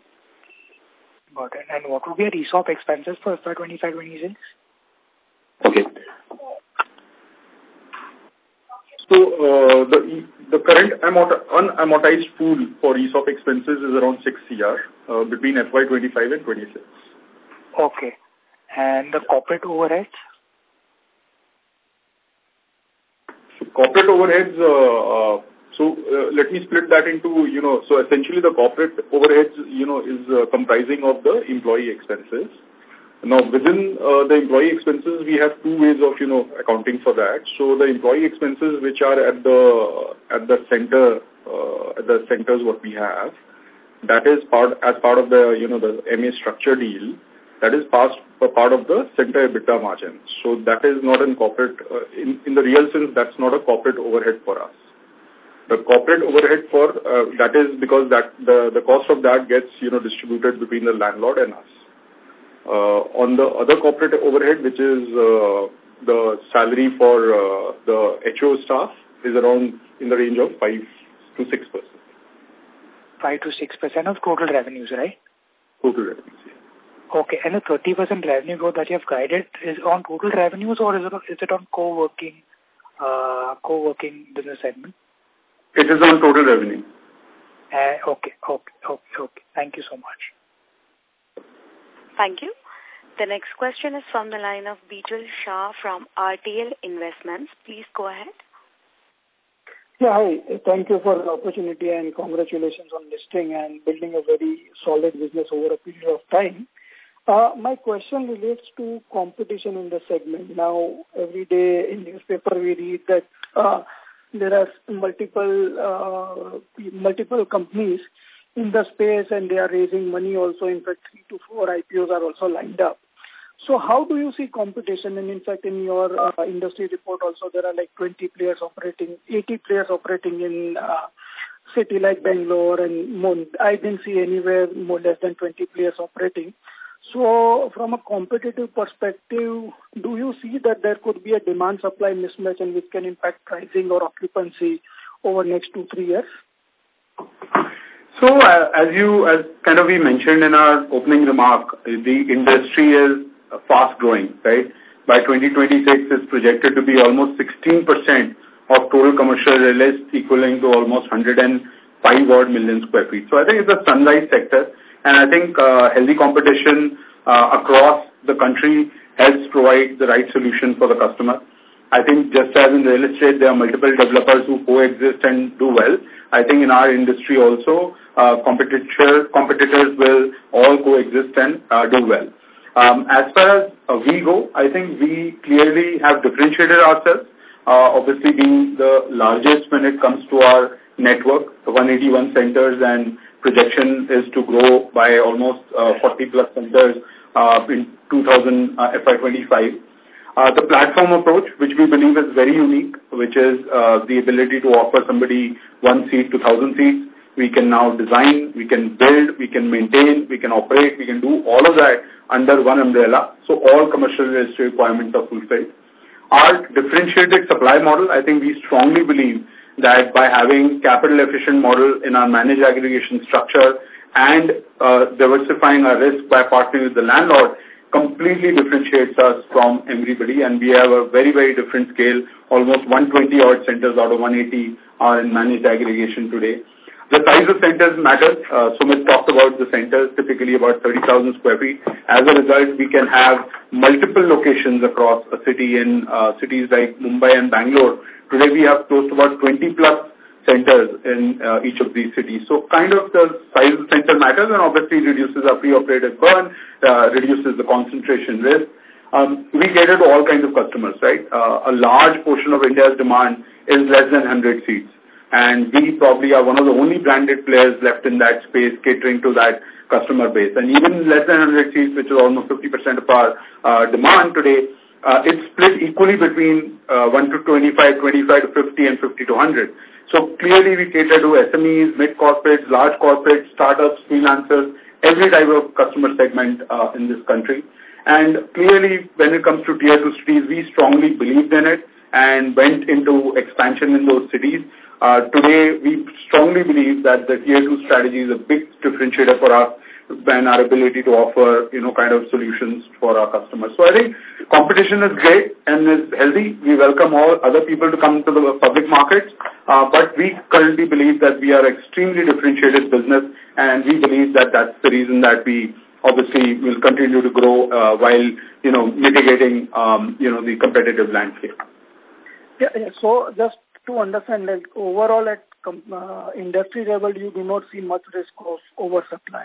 S9: Got it. And what would be a E S O P expenses for F Y twenty-five twenty-six?
S3: Okay.
S4: So uh, the the current amount unamortized pool for E S O P expenses is around six crore uh, between F Y twenty-five and twenty-six.
S9: Okay. And the corporate overheads?
S4: So corporate overheads, uh, uh, so uh, let me split that into, you know, so essentially the corporate overheads, you know, is uh, comprising of the employee expenses. Now, within uh, the employee expenses, we have two ways of, you know, accounting for that. So the employee expenses which are at the at the center, uh, at the centers what we have, that is part as part of the, you know, the M A structure deal, that is past, a part of the center EBITDA margin. So that is not in corporate, uh, in, in the real sense, that's not a corporate overhead for us. The corporate overhead for, uh, that is because that the, the cost of that gets, you know, distributed between the landlord and us. Uh, on the other corporate overhead, which is uh, the salary for uh, the H O staff, is around in the range of five to six percent.
S9: five to six percent of total revenues, right?
S4: Total revenues, yeah.
S9: Okay, and the thirty percent revenue growth that you have guided is on total revenues, or is it on, is it on co-working, uh, co-working business segment?
S2: It is on total revenue.
S9: Uh, okay, okay, okay, okay. Thank you so much.
S1: Thank you. The next question is from the line of Bijal Shah from R T L Investments. Please go ahead.
S10: Yeah, hi. Thank you for the opportunity and congratulations on listing and building a very solid business over a period of time. Uh, my question relates to competition in the segment. Now, every day in newspaper we read that uh, there are multiple uh, multiple companies in the space and they are raising money also. In fact, three to four I P Os are also lined up. So how do you see competition? And in fact, in your uh, industry report also, there are like twenty players operating, eighty players operating in uh, city like Bangalore, and more, I didn't see anywhere more less than twenty players operating. So from a competitive perspective, do you see that there could be a demand-supply mismatch and which can impact pricing or occupancy over next two, three years?
S2: So uh, as you, as kind of we mentioned in our opening remark, the industry is fast growing, right? by twenty twenty-six is projected to be almost sixteen percent of total commercial real estate, equaling to almost one hundred five odd million square feet. So I think it's a sunrise sector, and I think uh, healthy competition uh, across the country helps provide the right solution for the customer. I think just as in real estate, there are multiple developers who coexist and do well. I think in our industry also, uh, competitor, competitors will all coexist and uh, do well. Um, as far as uh, we go, I think we clearly have differentiated ourselves, uh, obviously being the largest when it comes to our network, one hundred eighty-one centers, and projection is to grow by almost uh, forty plus centers uh, in two thousand, uh, F Y twenty-five. Uh, the platform approach, which we believe is very unique, which is uh, the ability to offer somebody one seat to one thousand seats. We can now design, we can build, we can maintain, we can operate, we can do all of that under one umbrella. So all commercial real estate requirements are fulfilled. Our differentiated supply model, I think we strongly believe that by having capital efficient model in our managed aggregation structure and uh, diversifying our risk by partnering with the landlord, completely differentiates us from everybody, and we have a very, very different scale. Almost one hundred twenty odd centers out of one hundred eighty are in managed aggregation today. The size of centers matters. Uh, Sumit talked about the centers, typically about thirty thousand square feet. As a result, we can have multiple locations across a city in uh, cities like Mumbai and Bangalore. Today we have close to about twenty plus centers in uh, each of these cities. So kind of the size of the center matters, and obviously reduces our pre-operative burn, uh, reduces the concentration risk. Um, we cater to all kinds of customers, right? Uh, a large portion of India's demand is less than one hundred seats. And we probably are one of the only branded players left in that space catering to that customer base. And even less than one hundred seats, which is almost fifty percent of our uh, demand today, uh, it's split equally between uh, one to twenty-five, twenty-five to fifty, and fifty to one hundred. So clearly we cater to S M Es, mid-corporates, large corporates, startups, freelancers, every type of customer segment uh, in this country. And clearly when it comes to tier two cities, we strongly believed in it and went into expansion in those cities. Uh, today, we strongly believe that the tier two strategy is a big differentiator for us and our ability to offer, you know, kind of solutions for our customers. So I think competition is great and is healthy. We welcome all other people to come to the public markets, uh, but we currently believe that we are extremely differentiated business, and we believe that that's the reason that we obviously will continue to grow uh, while, you know, mitigating, um, you know, the competitive landscape.
S10: Yeah, yeah. So just to understand, like overall at uh, industry level, you do not see much risk of oversupply.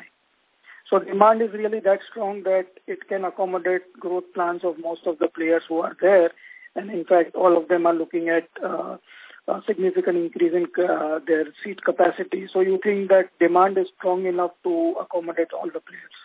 S10: So demand is really that strong that it can accommodate growth plans of most of the players who are there. And in fact, all of them are looking at uh, a significant increase in uh, their seat capacity. So you think that demand is strong enough to accommodate all the players?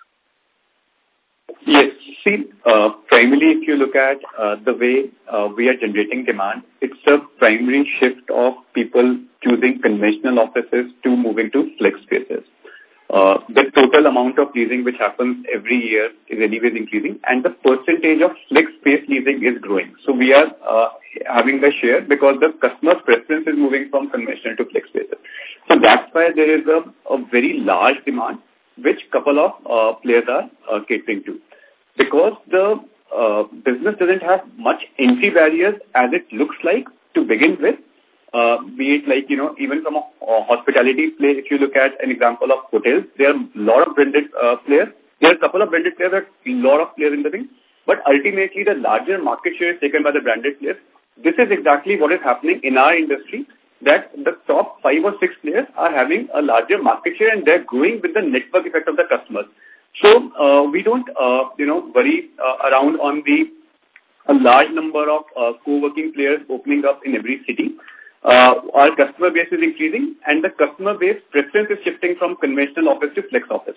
S3: Yes. See, uh, primarily if you look at uh, the way uh, we are generating demand, it's a primary shift of people choosing conventional offices to moving to flex spaces. Uh, the total amount of leasing which happens every year is anyways increasing, and the percentage of flex space leasing is growing. So we are uh, having the share because the customer's preference is moving from conventional to flex spaces. So that's why there is a, a very large demand which couple of uh, players are uh, catering to. Because the uh, business doesn't have much entry barriers as it looks like to begin with, uh, be it like, you know, even from a uh, hospitality play, if you look at an example of hotels, there are a lot of branded uh, players. There are a couple of branded players, there are a lot of players in the thing. But ultimately, the larger market share is taken by the branded players. This is exactly what is happening in our industry, that the top five or six players are having a larger market share and they're growing with the network effect of the customers. So uh, we don't, uh, you know, worry uh, around on the a large number of uh, co-working players opening up in every city. Uh, our customer base is increasing, and the customer base preference is shifting from conventional office to flex office.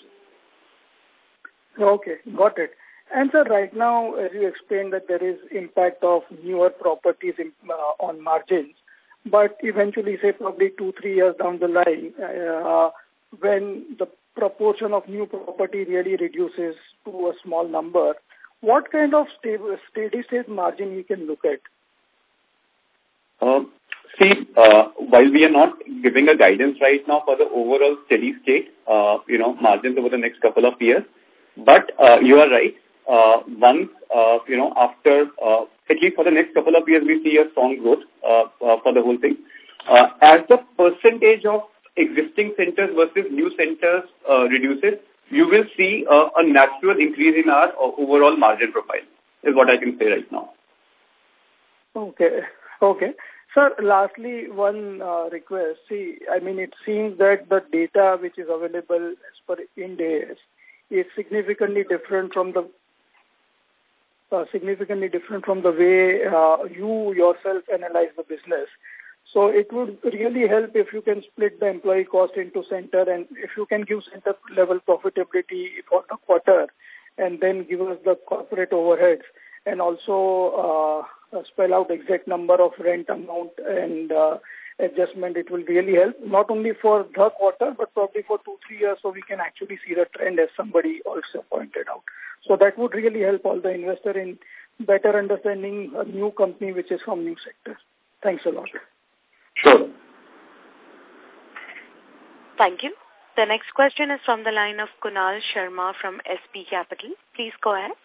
S10: Okay, got it. And sir, right now, as you explained that there is impact of newer properties in, uh, on margins, but eventually, say probably two, three years down the line, uh, when the proportion of new property really reduces to a small number, what kind of steady-state margin we can look at?
S3: Uh, see, uh, while we are not giving a guidance right now for the overall steady state, uh, you know, margins over the next couple of years, but uh, you are right. uh, once, uh, you know, after, uh, at least for the next couple of years, we see a strong growth uh, uh, for the whole thing. Uh, as the percentage of existing centers versus new centers uh, reduces, you will see uh, a natural increase in our uh, overall margin profile, is what I can say right now.
S10: Okay. Okay. Sir, lastly, one uh, request. See, I mean, it seems that the data which is available as per Ind AS is significantly different from the uh, significantly different from the way uh, you yourself analyze the business. So it would really help if you can split the employee cost into center, and if you can give center level profitability for the quarter and then give us the corporate overheads, and also uh, spell out exact number of rent amount and uh, adjustment. It will really help, not only for the quarter, but probably for two, three years, so we can actually see the trend, as somebody also pointed out. So that would really help all the investor in better understanding a new company which is from new sector. Thanks a lot.
S3: Sure.
S1: Thank you. The next question is from the line of Kunal Sharma from S P Capital. Please go ahead.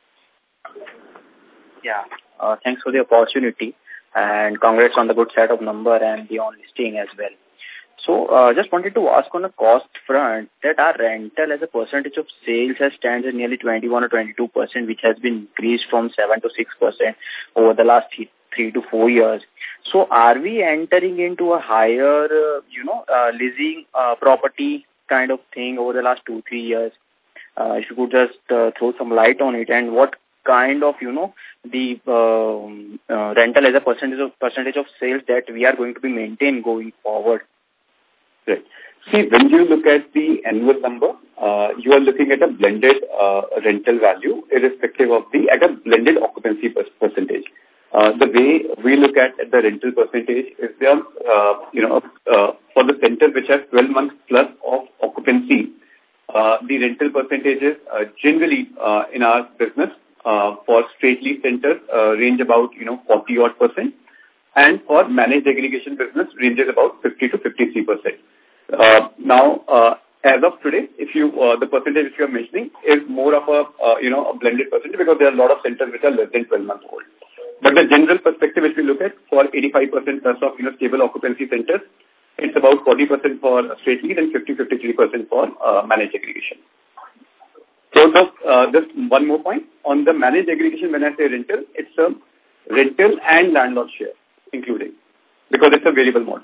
S11: Yeah, uh, thanks for the opportunity, and congrats on the good set of number and the on listing as well. So, uh, just wanted to ask on the cost front that our rental as a percentage of sales has stands at nearly twenty-one or twenty-two percent, which has been increased from seven to six percent over the last three, three to four years. So, are we entering into a higher, uh, you know, uh, leasing uh, property kind of thing over the last two, three years? Uh, if you could just uh, throw some light on it, and what kind of, you know, the uh, uh, rental as a percentage of percentage of sales that we are going to be maintained going forward.
S3: Right. See, when you look at the annual number, uh, you are looking at a blended uh, rental value, irrespective of the, at a blended occupancy per percentage. Uh, the way we look at the rental percentage is there, uh, you know, uh, for the centers which have twelve months plus of occupancy, uh, the rental percentages uh, generally uh, in our business Uh, for straight lease centers uh, range about, you know, forty odd percent, and for managed aggregation business ranges about fifty to fifty-three percent. Uh, now, uh, as of today, if you, uh, the percentage which you are mentioning is more of a, uh, you know, a blended percentage, because there are a lot of centers which are less than twelve months old. But the general perspective which we look at for eighty-five percent plus of, you know, stable occupancy centers, it's about forty percent for straight lease and fifty to fifty-three percent for uh, managed aggregation. So, the, uh, just one more point. On the managed aggregation, when I say rental, it's a rental and landlord share, including, because it's a variable model.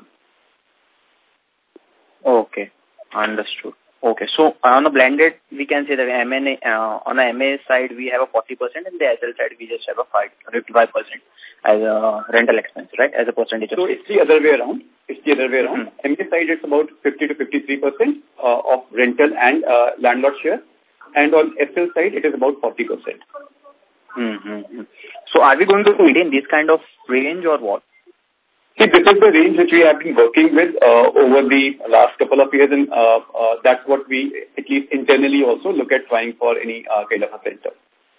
S11: Okay, understood. Okay, so on a blended, we can say that M and A, uh, on the M A side, we have a forty percent, and the S L side, we just have a fifty-five percent as a rental expense, right, as a percentage of
S3: So,
S11: sales.
S3: it's the other way around. It's the other way around.
S11: Mm-hmm.
S3: M A side, it's about fifty to fifty-three percent uh, of rental and uh, landlord share. And on S L side, it is about forty percent.
S11: Mm-hmm. So are we going to maintain this kind of range or what?
S3: See, this is the range which we have been working with uh, over the last couple of years, and uh, uh, that's what we, at least internally, also look at trying for any uh, kind of a center.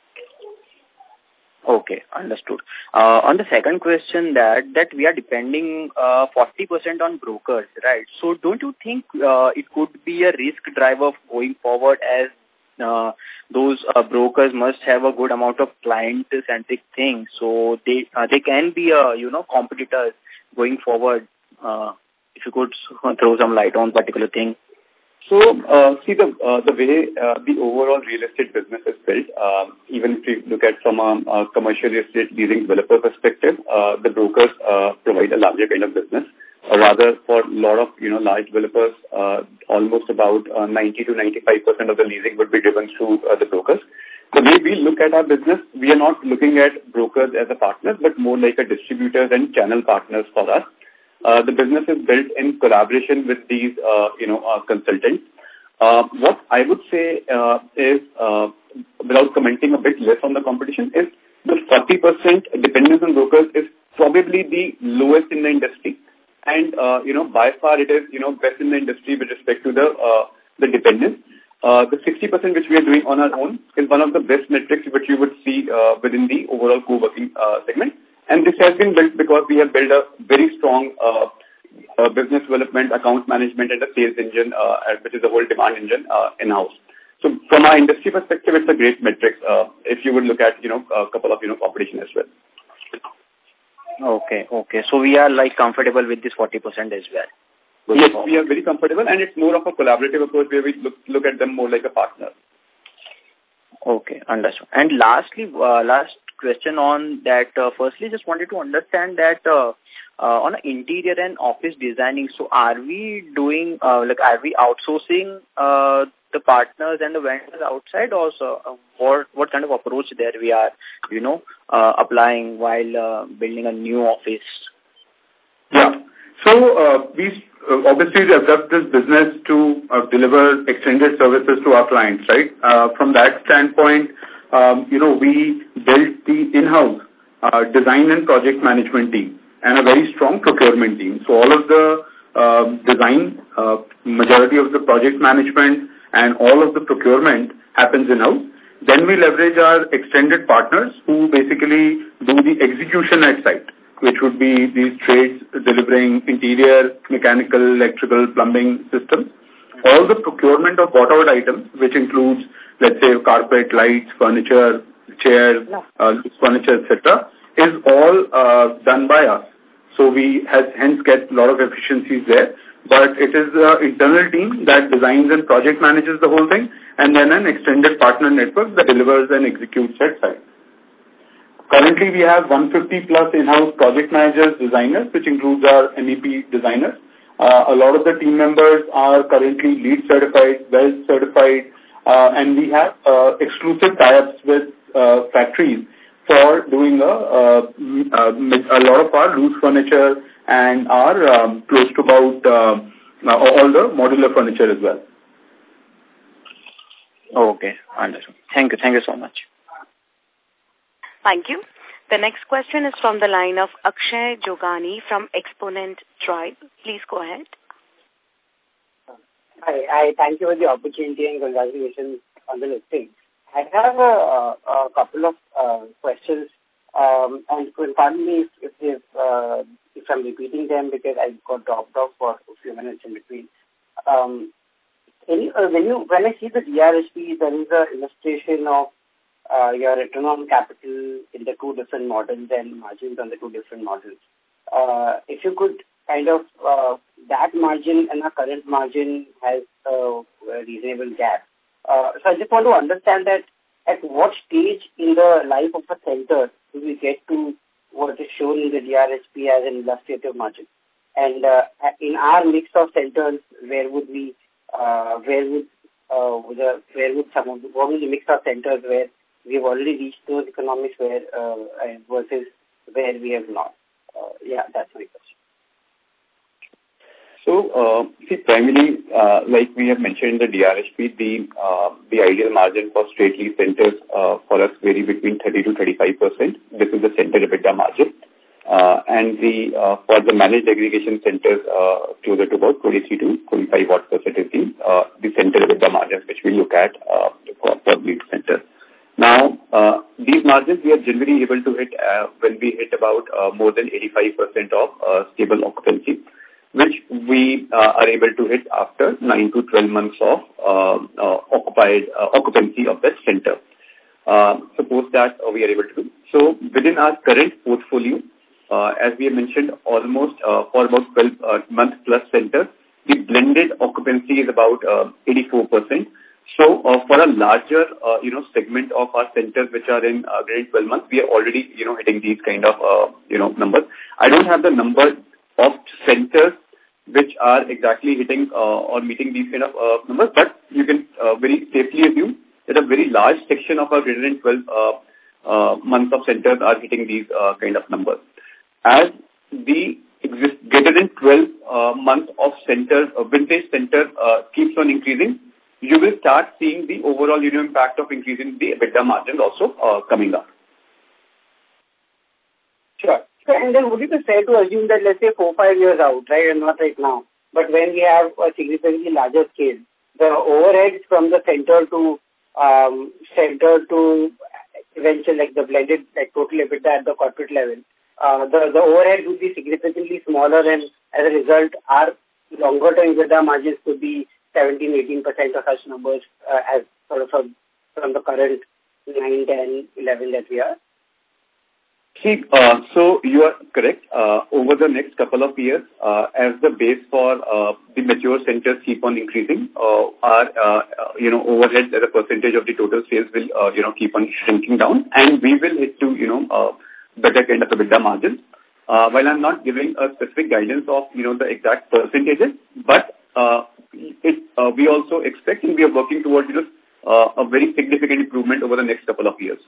S11: Okay, understood. Uh, on the second question, that that we are depending uh, forty percent on brokers, right? So don't you think uh, it could be a risk driver going forward, as Uh, those uh, brokers must have a good amount of client-centric things, so they uh, they can be, uh, you know, competitors going forward. Uh, if you could throw some light on particular thing.
S3: So, uh, see, the uh, the way uh, the overall real estate business is built, uh, even if you look at from a, a commercial real estate leasing developer perspective, uh, the brokers uh, provide a larger kind of business. Uh, rather, for a lot of, you know, large developers, uh, almost about uh, ninety to ninety-five percent of the leasing would be driven through uh, the brokers. The way we look at our business, we are not looking at brokers as a partner, but more like a distributors and channel partners for us. Uh, the business is built in collaboration with these, uh, you know, uh, consultants. Uh, what I would say uh, is, uh, without commenting a bit less on the competition, is the forty percent dependence on brokers is probably the lowest in the industry. And, uh, you know, by far it is, you know, best in the industry with respect to the uh, the dependence. Uh, the sixty percent which we are doing on our own is one of the best metrics which you would see uh, within the overall co-working uh, segment. And this has been built because we have built a very strong uh, uh, business development, account management, and a sales engine, uh, which is the whole demand engine uh, in-house. So from our industry perspective, it's a great metric uh, if you would look at, you know, a couple of, you know, competition as well.
S11: Okay, okay. So we are like comfortable with this forty percent as well. Good
S3: yes,
S11: forward.
S3: we are very comfortable, and it's more of a collaborative approach where we look, look at them more like a partner.
S11: Okay, understood. And lastly, uh, last question on that. Uh, firstly, just wanted to understand that uh, uh, on interior and office designing, so are we doing, uh, like, are we outsourcing uh, the partners and the vendors outside, or so, uh, what, what kind of approach there we are, you know, uh, applying while uh, building a new office?
S2: Yeah. So uh, we uh, obviously developed this business to uh, deliver extended services to our clients, right? Uh, from that standpoint, um, you know, we built the in-house uh, design and project management team and a very strong procurement team. So all of the uh, design, uh, majority of the project management and all of the procurement happens in-house. Then we leverage our extended partners who basically do the execution at site, which would be these trades delivering interior, mechanical, electrical, plumbing systems. All the procurement of bought-out items, which includes, let's say, carpet, lights, furniture, chairs, uh, furniture, et cetera, is all uh, done by us. So we has, hence get a lot of efficiencies there. But it is an internal team that designs and project manages the whole thing, and then an extended partner network that delivers and executes at site. Currently, we have one hundred fifty plus in-house project managers, designers, which includes our M E P designers. Uh, a lot of the team members are currently LEED certified, well certified, uh, and we have uh, exclusive tie-ups with uh, factories for doing a, uh, a lot of our loose furniture and our um, close to about uh, all the modular furniture as well.
S11: Okay, understood. Thank you. Thank you so much.
S1: Thank you. The next question is from the line of Akshay Jogani from Exponent Tribe. Please go ahead.
S12: Hi, I thank you for the opportunity and congratulations on the listing. I have a, a couple of uh, questions, um, and pardon me if if, uh, if I'm repeating them because I got dropped off for a few minutes in between. Um, any, uh, when you when I see the D R H P, there is an illustration of Uh, your return on capital in the two different models and margins on the two different models. Uh, if you could kind of, uh, that margin and our current margin has a, a reasonable gap. Uh, so I just want to understand that at what stage in the life of a center do we get to what is shown in the D R H P as an illustrative margin? And uh, in our mix of centers, where would we, uh, where would, uh, the, where would some of the, what will the mix of centers where we've already reached those economics where uh, versus where we have not. Uh, yeah, that's my question.
S3: So, uh, see, primarily, uh, like we have mentioned in the D R H P, the uh, the ideal margin for straight lease centers uh, for us vary between thirty to thirty-five percent. This is the center EBITDA margin. Uh, and the uh, for the managed aggregation centers, uh, closer to about twenty-three to twenty-five odd percent is the, uh, the center EBITDA margins which we look at uh, for, for lead centers. Now, uh, these margins we are generally able to hit uh, when we hit about uh, more than eighty-five percent of uh, stable occupancy, which we uh, are able to hit after nine to twelve months of uh, uh, occupied uh, occupancy of that center. Uh, suppose that uh, we are able to do. So, within our current portfolio, uh, as we have mentioned, almost uh, for about twelve uh, month plus centers, the blended occupancy is about uh, eighty-four percent. So, uh, for a larger, uh, you know, segment of our centers which are in uh, greater twelve months, we are already, you know, hitting these kind of, uh, you know, numbers. I don't have the number of centers which are exactly hitting uh, or meeting these kind of uh, numbers, but you can uh, very safely assume that a very large section of our greater than twelve uh, uh, months of centers are hitting these uh, kind of numbers. As the exist greater than twelve uh, months of centers, uh, vintage centers uh, keeps on increasing, you will start seeing the overall, you know, impact of increasing the EBITDA margins also uh, coming up.
S12: Sure. So, and then would it be fair to assume that, let's say, four, five years out, right, and not right now, but when we have a significantly larger scale, the overheads from the center to um, center to eventually, like the blended, like total EBITDA at the corporate level, uh, the, the overhead would be significantly smaller, and as a result, our longer-term EBITDA margins could be seventeen, eighteen percent of such numbers uh, as sort of a, from the current nine, ten, eleven that we are?
S3: See, uh, so you are correct. Uh, over the next couple of years, uh, as the base for uh, the mature centers keep on increasing, uh, our uh, you know overhead as a percentage of the total sales will uh, you know keep on shrinking down, and we will hit to you know uh, better kind of EBITDA margin. Uh, while I'm not giving a specific guidance of you know the exact percentages, but uh, it uh, we also expect and we are working towards you know uh, a very significant improvement over the next couple of years.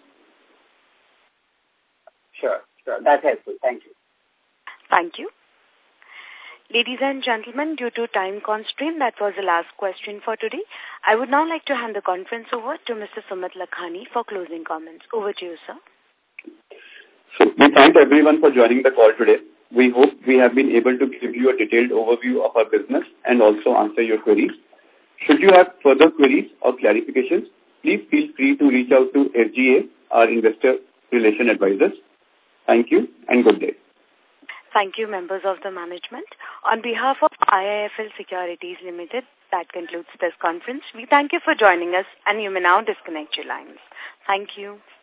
S12: Sure, sure. That's helpful. Thank you.
S1: Thank you. Ladies and gentlemen, due to time constraint, that was the last question for today. I would now like to hand the conference over to Mister Sumit Lakhani for closing comments. Over to you, sir.
S3: So we thank everyone for joining the call today. We hope we have been able to give you a detailed overview of our business and also answer your queries. Should you have further queries or clarifications, please feel free to reach out to S G A, our investor relation advisors. Thank you and good day.
S1: Thank you, members of the management. On behalf of I I F L Securities Limited, that concludes this conference. We thank you for joining us, and you may now disconnect your lines. Thank you.